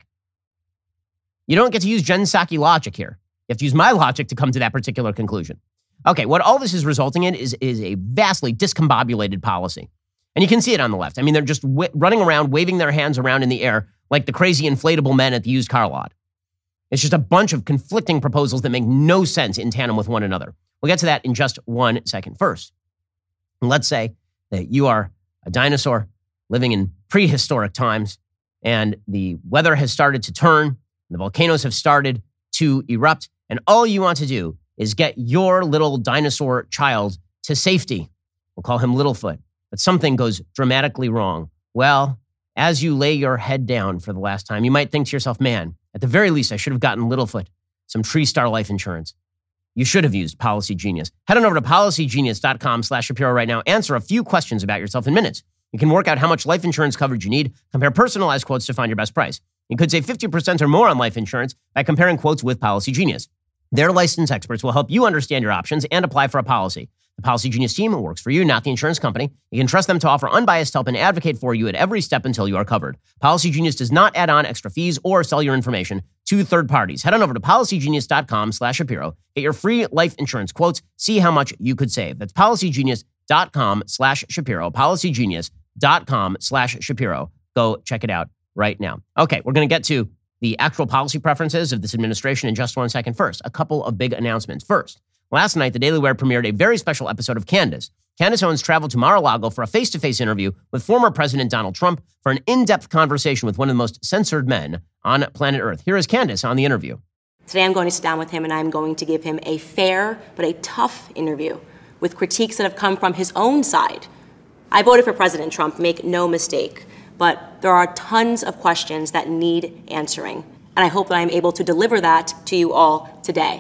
You don't get to use Jen Psaki logic here. You have to use my logic to come to that particular conclusion. Okay, what all this is resulting in is, is a vastly discombobulated policy. And you can see it on the left. I mean, they're just w- running around, waving their hands around in the air like the crazy inflatable men at the used car lot. It's just a bunch of conflicting proposals that make no sense in tandem with one another. We'll get to that in just one second. First, let's say that you are a dinosaur living in prehistoric times and the weather has started to turn, and the volcanoes have started to erupt, and all you want to do is get your little dinosaur child to safety. We'll call him Littlefoot, but something goes dramatically wrong. Well, as you lay your head down for the last time, you might think to yourself, man, at the very least, I should have gotten Littlefoot some TreeStar life insurance. You should have used Policy Genius. Head on over to policygenius.com slash Shapiro right now. Answer a few questions about yourself in minutes. You can work out how much life insurance coverage you need, compare personalized quotes to find your best price. You could save fifty percent or more on life insurance by comparing quotes with Policy Genius. Their licensed experts will help you understand your options and apply for a policy. The Policy Genius team works for you, not the insurance company. You can trust them to offer unbiased help and advocate for you at every step until you are covered. Policy Genius does not add on extra fees or sell your information to third parties. Head on over to policygenius.com slash Shapiro. Get your free life insurance quotes. See how much you could save. That's policygenius.com slash Shapiro. Policygenius.com slash Shapiro. Go check it out right now. Okay, we're going to get to the actual policy preferences of this administration in just one second. First, a couple of big announcements. First, last night, the Daily Wire premiered a very special episode of Candace. Candace Owens traveled to Mar-a-Lago for a face-to-face interview with former President Donald Trump for an in-depth conversation with one of the most censored men on planet Earth. Here is Candace on the interview. Today I'm going to sit down with him and I'm going to give him a fair but a tough interview with critiques that have come from his own side. I voted for President Trump, make no mistake, but there are tons of questions that need answering, and I hope that I'm able to deliver that to you all today.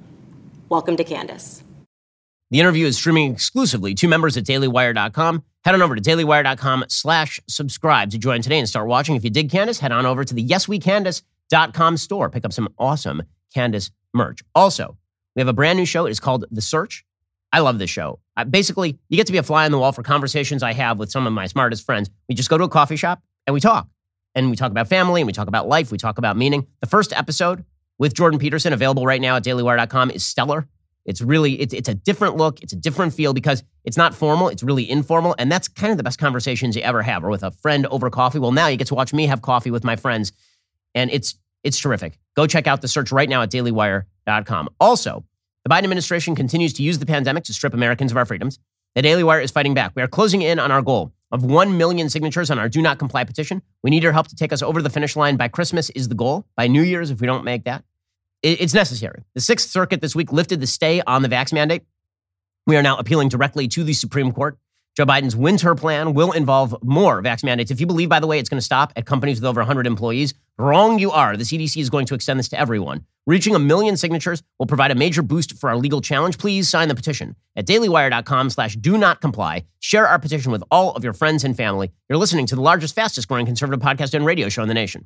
Welcome to Candace. The interview is streaming exclusively to members at daily wire dot com. Head on over to dailywire.com slash subscribe to join today and start watching. If you dig Candace, head on over to the yes we candace dot com store. Pick up some awesome Candace merch. Also, we have a brand new show. It is called The Search. I love this show. I, basically, you get to be a fly on the wall for conversations I have with some of my smartest friends. We just go to a coffee shop and we talk. And we talk about family and we talk about life. We talk about meaning. The first episode with Jordan Peterson, available right now at daily wire dot com, is stellar. It's really, it's, it's a different look. It's a different feel because it's not formal. It's really informal. And that's kind of the best conversations you ever have, or with a friend over coffee. Well, now you get to watch me have coffee with my friends. And it's, it's terrific. Go check out the search right now at daily wire dot com. Also, the Biden administration continues to use the pandemic to strip Americans of our freedoms. The Daily Wire is fighting back. We are closing in on our goal of one million signatures on our Do Not Comply petition. We need your help to take us over the finish line. By Christmas is the goal. By New Year's, if we don't make that, it's necessary. The Sixth Circuit this week lifted the stay on the vax mandate. We are now appealing directly to the Supreme Court. Joe Biden's winter plan will involve more vax mandates. If you believe, by the way, it's going to stop at companies with over one hundred employees, wrong you are. The C D C is going to extend this to everyone. Reaching a million signatures will provide a major boost for our legal challenge. Please sign the petition at dailywire.com slash do not comply. Share our petition with all of your friends and family. You're listening to the largest, fastest growing conservative podcast and radio show in the nation.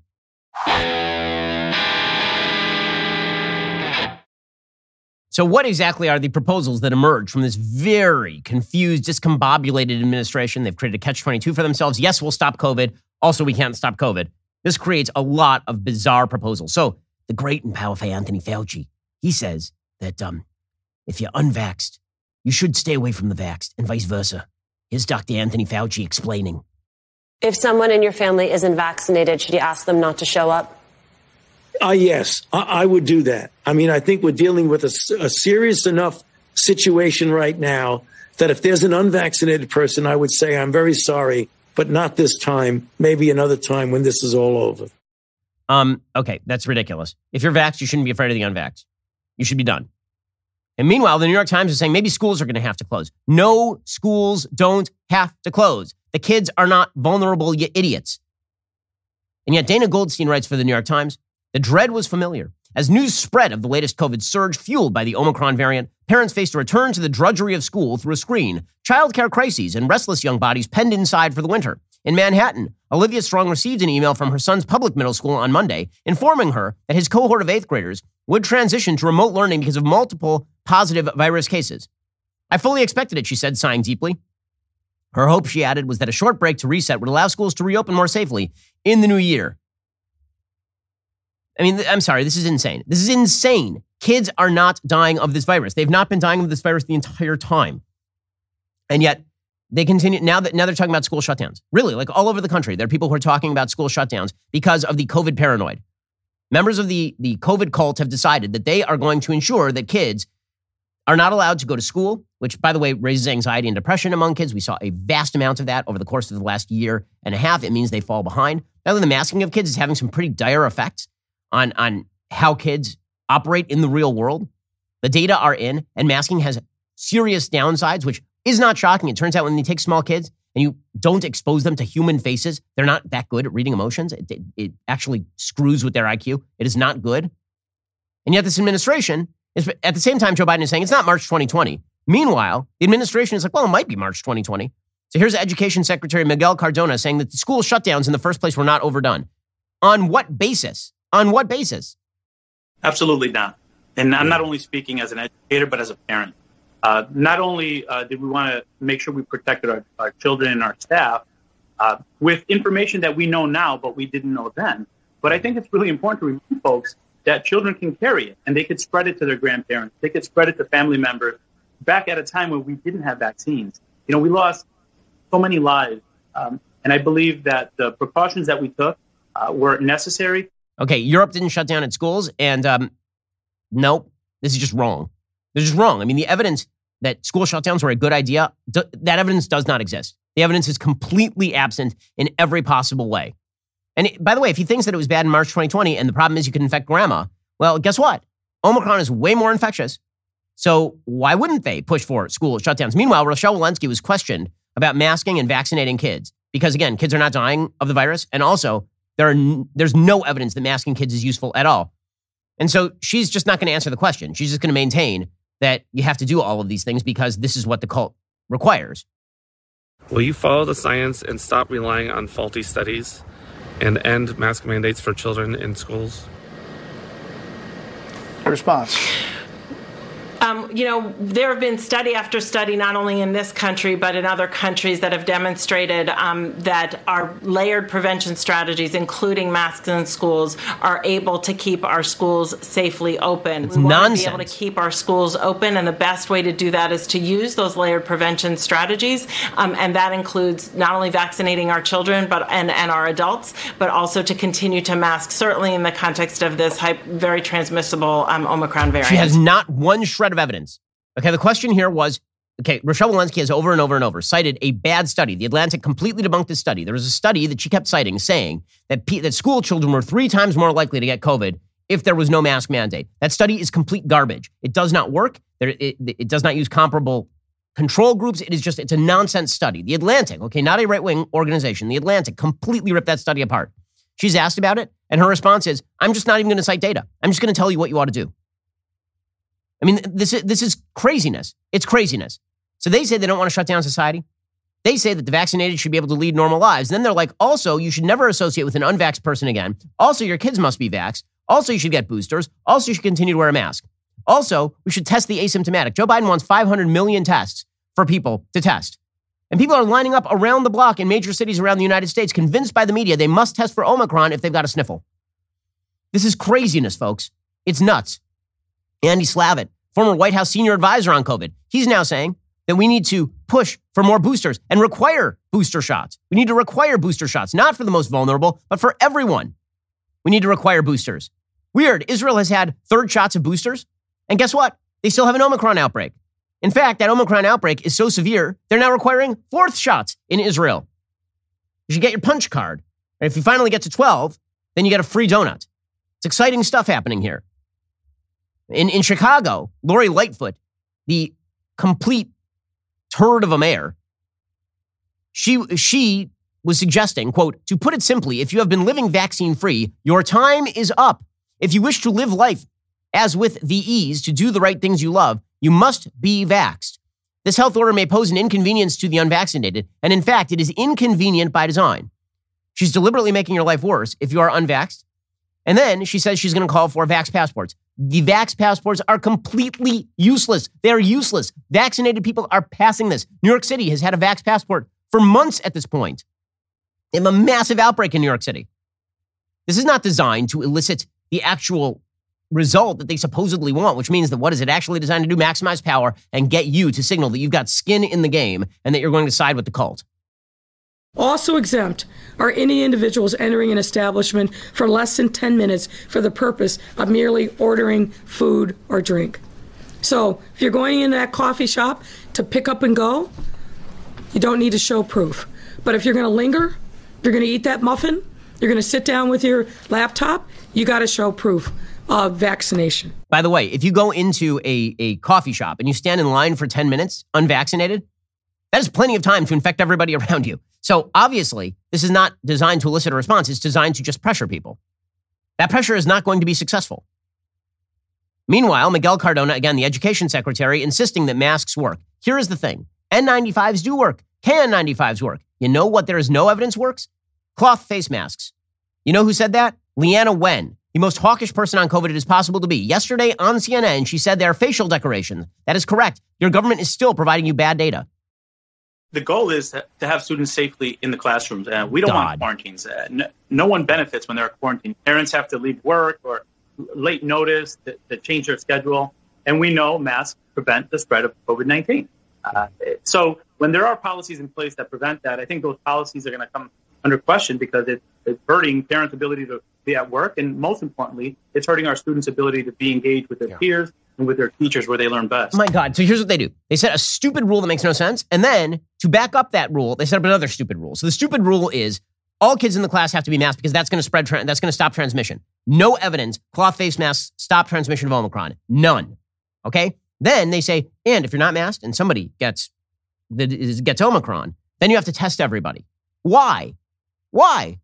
So what exactly are the proposals that emerge from this very confused, discombobulated administration? They've created a catch twenty-two for themselves. Yes, we'll stop COVID. Also, we can't stop COVID. This creates a lot of bizarre proposals. So the great and powerful Anthony Fauci, he says that um, if you're unvaxxed, you should stay away from the vaxxed, and vice versa. Here's Doctor Anthony Fauci explaining. If someone in your family isn't vaccinated, should you ask them not to show up? Uh, yes, I, I would do that. I mean, I think we're dealing with a, a serious enough situation right now that if there's an unvaccinated person, I would say, I'm very sorry, but not this time, maybe another time when this is all over. Um, okay, that's ridiculous. If you're vaxxed, you shouldn't be afraid of the unvaxxed. You should be done. And meanwhile, the New York Times is saying maybe schools are going to have to close. No, schools don't have to close. The kids are not vulnerable, you idiots. And yet Dana Goldstein writes for the New York Times, the dread was familiar. As news spread of the latest COVID surge fueled by the Omicron variant, parents faced a return to the drudgery of school through a screen. Childcare crises and restless young bodies penned inside for the winter. In Manhattan, Olivia Strong received an email from her son's public middle school on Monday, informing her that his cohort of eighth graders would transition to remote learning because of multiple positive virus cases. I fully expected it, she said, sighing deeply. Her hope, she added, was that a short break to reset would allow schools to reopen more safely in the new year. I mean, I'm sorry, this is insane. This is insane. Kids are not dying of this virus. They've not been dying of this virus the entire time. And yet, they continue, now that now they're talking about school shutdowns. Really, like all over the country, there are people who are talking about school shutdowns because of the COVID paranoid. Members of the, the COVID cult have decided that they are going to ensure that kids are not allowed to go to school, which, by the way, raises anxiety and depression among kids. We saw a vast amount of that over the course of the last year and a half. It means they fall behind. Now, the masking of kids is having some pretty dire effects on, on how kids operate in the real world. The data are in, and masking has serious downsides, which is not shocking. It turns out when you take small kids and you don't expose them to human faces, they're not that good at reading emotions. It, it, it actually screws with their I Q. It is not good. And yet this administration is, at the same time, Joe Biden is saying it's not March twenty twenty. Meanwhile, the administration is like, well, it might be March twenty twenty. So here's Education Secretary Miguel Cardona saying that the school shutdowns in the first place were not overdone. On what basis? On what basis? Absolutely not. And I'm not only speaking as an educator, but as a parent. Uh, not only uh, did we want to make sure we protected our, our children and our staff uh, with information that we know now, but we didn't know then. But I think it's really important to remind folks that children can carry it, and they could spread it to their grandparents. They could spread it to family members back at a time when we didn't have vaccines. You know, we lost so many lives. Um, and I believe that the precautions that we took uh, were necessary. Okay, Europe didn't shut down its schools, and um, nope, this is just wrong. This is just wrong. I mean, the evidence that school shutdowns were a good idea, d- that evidence does not exist. The evidence is completely absent in every possible way. And it, by the way, if he thinks that it was bad in March twenty twenty, and the problem is you can infect grandma, well, guess what? Omicron is way more infectious. So why wouldn't they push for school shutdowns? Meanwhile, Rochelle Walensky was questioned about masking and vaccinating kids because, again, kids are not dying of the virus, and also There are n- there's no evidence that masking kids is useful at all. And so she's just not going to answer the question. She's just going to maintain that you have to do all of these things because this is what the cult requires. Will you follow the science and stop relying on faulty studies and end mask mandates for children in schools? Response. Um, you know, there have been study after study, not only in this country, but in other countries that have demonstrated um, that our layered prevention strategies, including masks in schools, are able to keep our schools safely open. It's we want nonsense. to be able to keep our schools open, and the best way to do that is to use those layered prevention strategies, um, and that includes not only vaccinating our children but and, and our adults, but also to continue to mask, certainly in the context of this high, very transmissible um, Omicron variant. She has not one shred of evidence. Okay, the question here was, okay, Rochelle Walensky has over and over and over cited a bad study. The Atlantic completely debunked this study. There was a study that she kept citing saying that, P- that school children were three times more likely to get COVID if there was no mask mandate. That study is complete garbage. It does not work. There, it, it does not use comparable control groups. It is just, it's a nonsense study. The Atlantic, okay, not a right-wing organization, the Atlantic completely ripped that study apart. She's asked about it, and her response is, I'm just not even going to cite data. I'm just going to tell you what you ought to do. I mean, this is, this is craziness. It's craziness. So they say they don't want to shut down society. They say that the vaccinated should be able to lead normal lives. And then they're like, also, you should never associate with an unvaxxed person again. Also, your kids must be vaxxed. Also, you should get boosters. Also, you should continue to wear a mask. Also, we should test the asymptomatic. Joe Biden wants five hundred million tests for people to test. And people are lining up around the block in major cities around the United States, convinced by the media they must test for Omicron if they've got a sniffle. This is craziness, folks. It's nuts. Andy Slavitt, former White House senior advisor on COVID, he's now saying that we need to push for more boosters and require booster shots. We need to require booster shots, not for the most vulnerable, but for everyone. We need to require boosters. Weird. Israel has had third shots of boosters. And guess what? They still have an Omicron outbreak. In fact, that Omicron outbreak is so severe, they're now requiring fourth shots in Israel. You should get your punch card. And if you finally get to twelve, then you get a free donut. It's exciting stuff happening here. In, in Chicago, Lori Lightfoot, the complete turd of a mayor, she, she was suggesting, quote, to put it simply, if you have been living vaccine-free, your time is up. If you wish to live life as with the ease to do the right things you love, you must be vaxxed. This health order may pose an inconvenience to the unvaccinated, and in fact, it is inconvenient by design. She's deliberately making your life worse if you are unvaxxed. And then she says she's going to call for vax passports. The vax passports are completely useless. They are useless. Vaccinated people are passing this. New York City has had a vax passport for months at this point. They have a massive outbreak in New York City. This is not designed to elicit the actual result that they supposedly want, which means that what is it actually designed to do? Maximize power and get you to signal that you've got skin in the game and that you're going to side with the cult. Also exempt are any individuals entering an establishment for less than ten minutes for the purpose of merely ordering food or drink. So if you're going into that coffee shop to pick up and go, you don't need to show proof. But if you're going to linger, you're going to eat that muffin, you're going to sit down with your laptop, you got to show proof of vaccination. By the way, if you go into a, a coffee shop and you stand in line for ten minutes unvaccinated, that is plenty of time to infect everybody around you. So obviously, this is not designed to elicit a response. It's designed to just pressure people. That pressure is not going to be successful. Meanwhile, Miguel Cardona, again, the education secretary, insisting that masks work. Here is the thing. N ninety-fives do work. K N ninety-fives work. You know what there is no evidence works? Cloth face masks. You know who said that? Leanna Wen, the most hawkish person on COVID it is possible to be. Yesterday on C N N, she said they are facial decorations. That is correct. Your government is still providing you bad data. The goal is to have students safely in the classrooms. Uh, we don't God. want quarantines. Uh, no, no one benefits when they're quarantined. Parents have to leave work or late notice to, to change their schedule. And we know masks prevent the spread of COVID nineteen. Uh, so when there are policies in place that prevent that, I think those policies are going to come under question because it, it's hurting parents' ability to be at work. And most importantly, it's hurting our students' ability to be engaged with their yeah. peers and with their teachers where they learn best. My God. So here's what they do. They set a stupid rule that makes no sense. And then to back up that rule, they set up another stupid rule. So the stupid rule is all kids in the class have to be masked because that's going to spread, tra- that's going to stop transmission. No evidence cloth face masks stop transmission of Omicron. None. Okay? Then they say, and if you're not masked and somebody gets, gets Omicron, then you have to test everybody. Why? Why?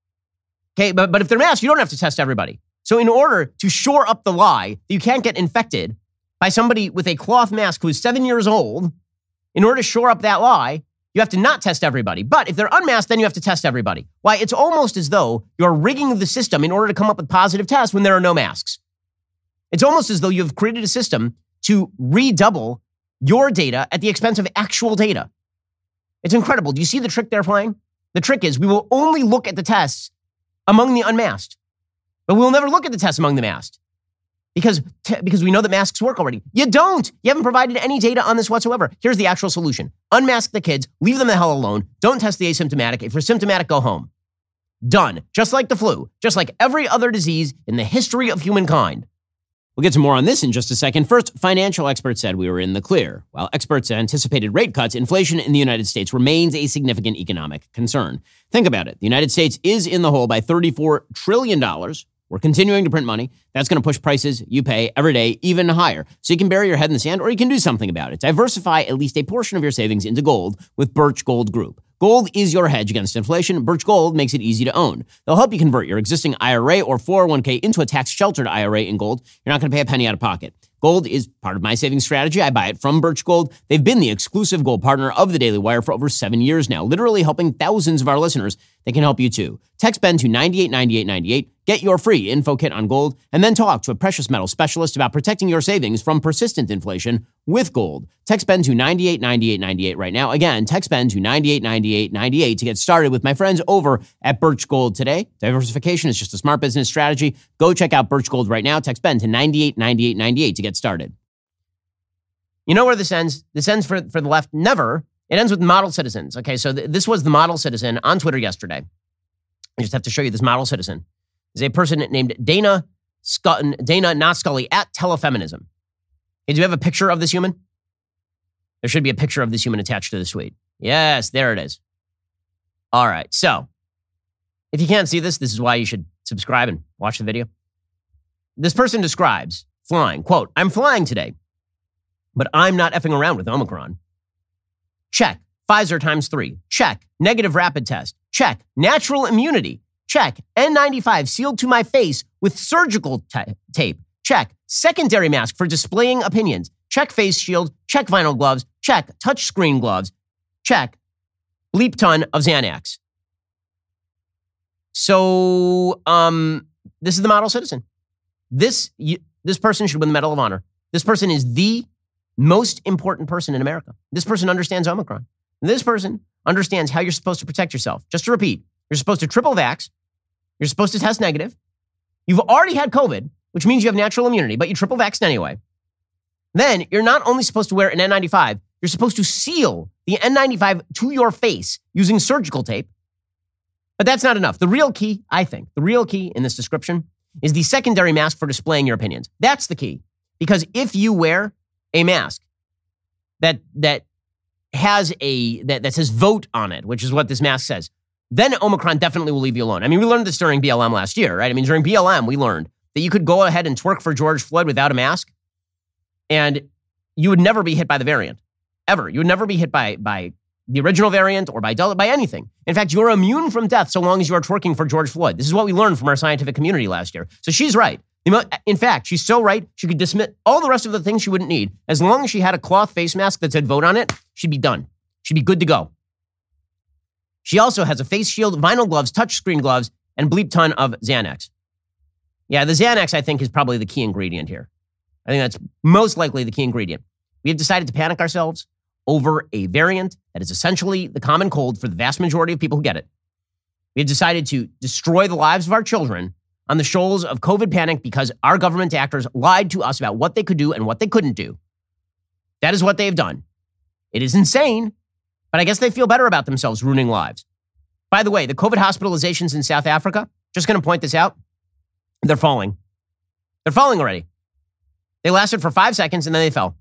Okay, but, but if they're masked, you don't have to test everybody. So in order to shore up the lie that you can't get infected by somebody with a cloth mask who is seven years old, in order to shore up that lie, you have to not test everybody. But if they're unmasked, then you have to test everybody. Why? It's almost as though you're rigging the system in order to come up with positive tests when there are no masks. It's almost as though you've created a system to redouble your data at the expense of actual data. It's incredible. Do you see the trick they're playing? The trick is we will only look at the tests among the unmasked, but we'll never look at the tests among the masked because, t- because we know that masks work already. You don't. You haven't provided any data on this whatsoever. Here's the actual solution. Unmask the kids. Leave them the hell alone. Don't test the asymptomatic. If you're symptomatic, go home. Done. Just like the flu. Just like every other disease in the history of humankind. We'll get to more on this in just a second. First, financial experts said we were in the clear. While experts anticipated rate cuts, inflation in the United States remains a significant economic concern. Think about it. The United States is in the hole by thirty-four trillion dollars. We're continuing to print money. That's going to push prices you pay every day even higher. So you can bury your head in the sand or you can do something about it. Diversify at least a portion of your savings into gold with Birch Gold Group. Gold is your hedge against inflation. Birch Gold makes it easy to own. They'll help you convert your existing I R A or four oh one k into a tax-sheltered I R A in gold. You're not going to pay a penny out of pocket. Gold is part of my savings strategy. I buy it from Birch Gold. They've been the exclusive gold partner of the Daily Wire for over seven years now, literally helping thousands of our listeners. They can help you too. Text Ben to nine eight nine eight nine eight. Get your free info kit on gold and then talk to a precious metal specialist about protecting your savings from persistent inflation with gold. Text Ben to nine eight nine eight nine eight right now. Again, text Ben to nine eight nine eight nine eight to get started with my friends over at Birch Gold today. Diversification is just a smart business strategy. Go check out Birch Gold right now. Text Ben to nine eight nine eight nine eight to get started. You know where this ends? This ends for, for the left? Never. It ends with model citizens. Okay, so th- this was the model citizen on Twitter yesterday. I just have to show you this model citizen. Is a person named Dana Sc- Dana Not Scully at Telefeminism. Hey, do you have a picture of this human? There should be a picture of this human attached to the tweet. Yes, there it is. All right, so if you can't see this, this is why you should subscribe and watch the video. This person describes flying, quote, I'm flying today, but I'm not effing around with Omicron. Check. Pfizer times three. Check. Negative rapid test. Check. Natural immunity. Check. N ninety-five sealed to my face with surgical t- tape. Check. Secondary mask for displaying opinions. Check face shield. Check vinyl gloves. Check. Touch screen gloves. Check. Bleep ton of Xanax. So, um, this is the model citizen. This, you, this person should win the Medal of Honor. This person is the most important person in America. This person understands Omicron. This person understands how you're supposed to protect yourself. Just to repeat, you're supposed to triple vax. You're supposed to test negative. You've already had COVID, which means you have natural immunity, but you triple vaxxed anyway. Then you're not only supposed to wear an N ninety-five, you're supposed to seal the N ninety-five to your face using surgical tape. But that's not enough. The real key, I think, the real key in this description is the secondary mask for displaying your opinions. That's the key. Because if you wear a mask that that has a that, that says vote on it, which is what this mask says, then Omicron definitely will leave you alone. I mean, we learned this during B L M last year, right? I mean, during B L M, we learned that you could go ahead and twerk for George Floyd without a mask, and you would never be hit by the variant, ever. You would never be hit by, by the original variant or by Delta, by anything. In fact, you're immune from death so long as you are twerking for George Floyd. This is what we learned from our scientific community last year. So she's right. In fact, she's so right, she could dismiss all the rest of the things she wouldn't need. As long as she had a cloth face mask that said vote on it, she'd be done. She'd be good to go. She also has a face shield, vinyl gloves, touchscreen gloves, and bleep ton of Xanax. Yeah, the Xanax, I think, is probably the key ingredient here. I think that's most likely the key ingredient. We have decided to panic ourselves over a variant that is essentially the common cold for the vast majority of people who get it. We have decided to destroy the lives of our children on the shoals of COVID panic because our government actors lied to us about what they could do and what they couldn't do. That is what they've done. It is insane, but I guess they feel better about themselves ruining lives. By the way, the COVID hospitalizations in South Africa, just going to point this out, they're falling. They're falling already. They lasted for five seconds and then they fell.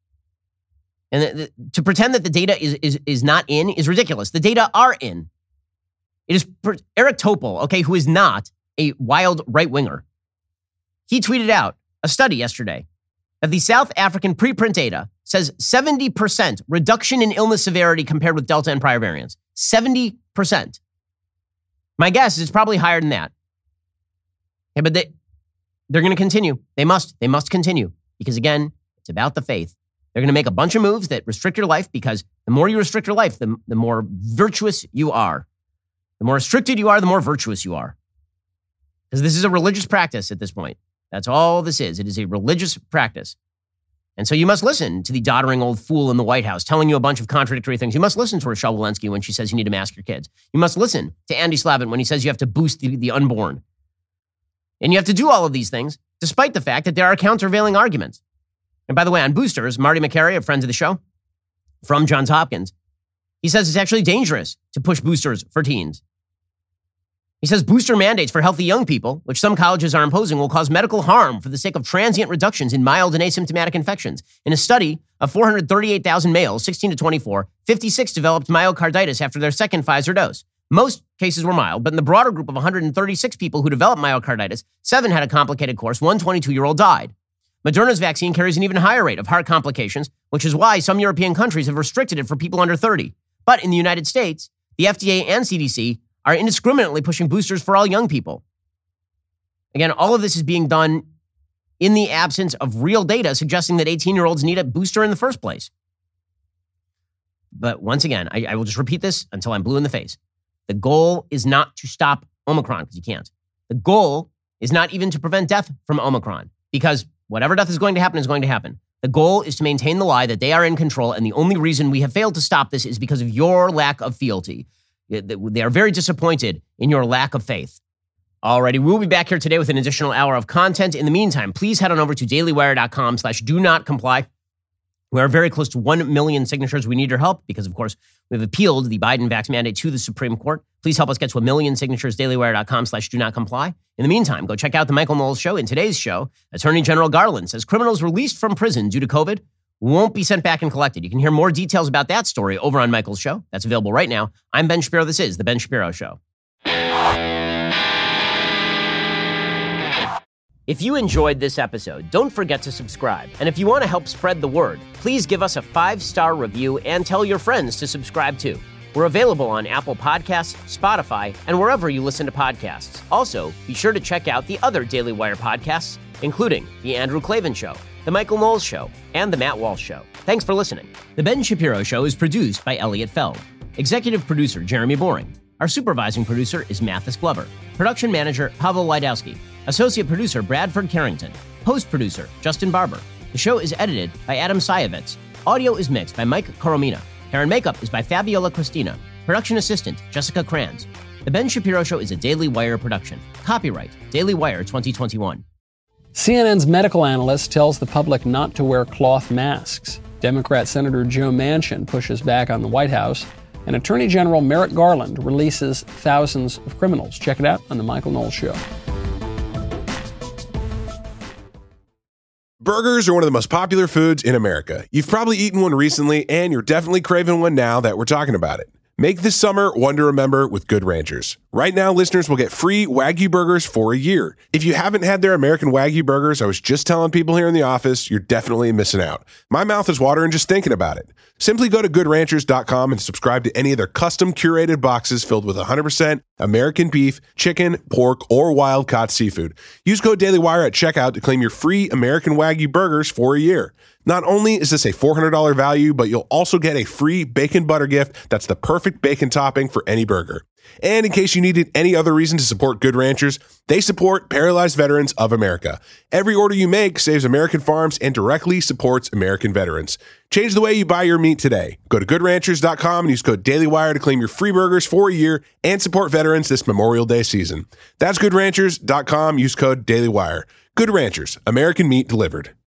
And the, the, to pretend that the data is, is, is not in is ridiculous. The data are in. It is per, Eric Topol, okay, who is not a wild right-winger. He tweeted out a study yesterday that the South African preprint data says seventy percent reduction in illness severity compared with Delta and prior variants. seventy percent. My guess is it's probably higher than that. Yeah, but they, they're going to continue. They must. They must continue. Because again, it's about the faith. They're going to make a bunch of moves that restrict your life because the more you restrict your life, the, the more virtuous you are. The more restricted you are, the more virtuous you are. Because this is a religious practice at this point. That's all this is. It is a religious practice. And so you must listen to the doddering old fool in the White House telling you a bunch of contradictory things. You must listen to Rochelle Walensky when she says you need to mask your kids. You must listen to Andy Slavin when he says you have to boost the, the unborn. And you have to do all of these things, despite the fact that there are countervailing arguments. And by the way, on boosters, Marty McCary, a friend of the show, from Johns Hopkins, he says it's actually dangerous to push boosters for teens. He says booster mandates for healthy young people, which some colleges are imposing, will cause medical harm for the sake of transient reductions in mild and asymptomatic infections. In a study of four hundred thirty-eight thousand males, sixteen to twenty-four, fifty-six developed myocarditis after their second Pfizer dose. Most cases were mild, but in the broader group of one hundred thirty-six people who developed myocarditis, seven had a complicated course. One twenty-two-year-old died. Moderna's vaccine carries an even higher rate of heart complications, which is why some European countries have restricted it for people under thirty. But in the United States, the F D A and C D C are indiscriminately pushing boosters for all young people. Again, all of this is being done in the absence of real data suggesting that eighteen-year-olds need a booster in the first place. But once again, I, I will just repeat this until I'm blue in the face. The goal is not to stop Omicron, because you can't. The goal is not even to prevent death from Omicron, because whatever death is going to happen is going to happen. The goal is to maintain the lie that they are in control, and the only reason we have failed to stop this is because of your lack of fealty. They are very disappointed in your lack of faith. Alrighty, we'll be back here today with an additional hour of content. In the meantime, please head on over to dailywire.com slash do not comply. We are very close to one million signatures. We need your help because, of course, we've appealed the Biden vax mandate to the Supreme Court. Please help us get to a million signatures, dailywire.com slash do not comply. In the meantime, go check out the Michael Knowles Show. In today's show, Attorney General Garland says criminals released from prison due to COVID won't be sent back and collected. You can hear more details about that story over on Michael's show. That's available right now. I'm Ben Shapiro. This is The Ben Shapiro Show. If you enjoyed this episode, don't forget to subscribe. And if you want to help spread the word, please give us a five-star review and tell your friends to subscribe too. We're available on Apple Podcasts, Spotify, and wherever you listen to podcasts. Also, be sure to check out the other Daily Wire podcasts, including The Andrew Klavan Show, The Michael Knowles Show, and The Matt Walsh Show. Thanks for listening. The Ben Shapiro Show is produced by Elliot Feld. Executive producer, Jeremy Boring. Our supervising producer is Mathis Glover. Production manager, Pavel Wydowski. Associate producer, Bradford Carrington. Post-producer, Justin Barber. The show is edited by Adam Sayevitz. Audio is mixed by Mike Coromina. Hair and makeup is by Fabiola Cristina. Production assistant, Jessica Kranz. The Ben Shapiro Show is a Daily Wire production. Copyright, Daily Wire twenty twenty-one. C N N's medical analyst tells the public not to wear cloth masks. Democrat Senator Joe Manchin pushes back on the White House. And Attorney General Merrick Garland releases thousands of criminals. Check it out on The Michael Knowles Show. Burgers are one of the most popular foods in America. You've probably eaten one recently, and you're definitely craving one now that we're talking about it. Make this summer one to remember with Good Ranchers. Right now, listeners will get free Wagyu burgers for a year. If you haven't had their American Wagyu burgers, I was just telling people here in the office, you're definitely missing out. My mouth is watering just thinking about it. Simply go to good ranchers dot com and subscribe to any of their custom curated boxes filled with one hundred percent American beef, chicken, pork, or wild-caught seafood. Use code DailyWire at checkout to claim your free American Wagyu burgers for a year. Not only is this a four hundred dollars value, but you'll also get a free bacon butter gift that's the perfect bacon topping for any burger. And in case you needed any other reason to support Good Ranchers, they support Paralyzed Veterans of America. Every order you make saves American farms and directly supports American veterans. Change the way you buy your meat today. Go to good ranchers dot com and use code DailyWire to claim your free burgers for a year and support veterans this Memorial Day season. That's good ranchers dot com. Use code DailyWire. Good Ranchers, American meat delivered.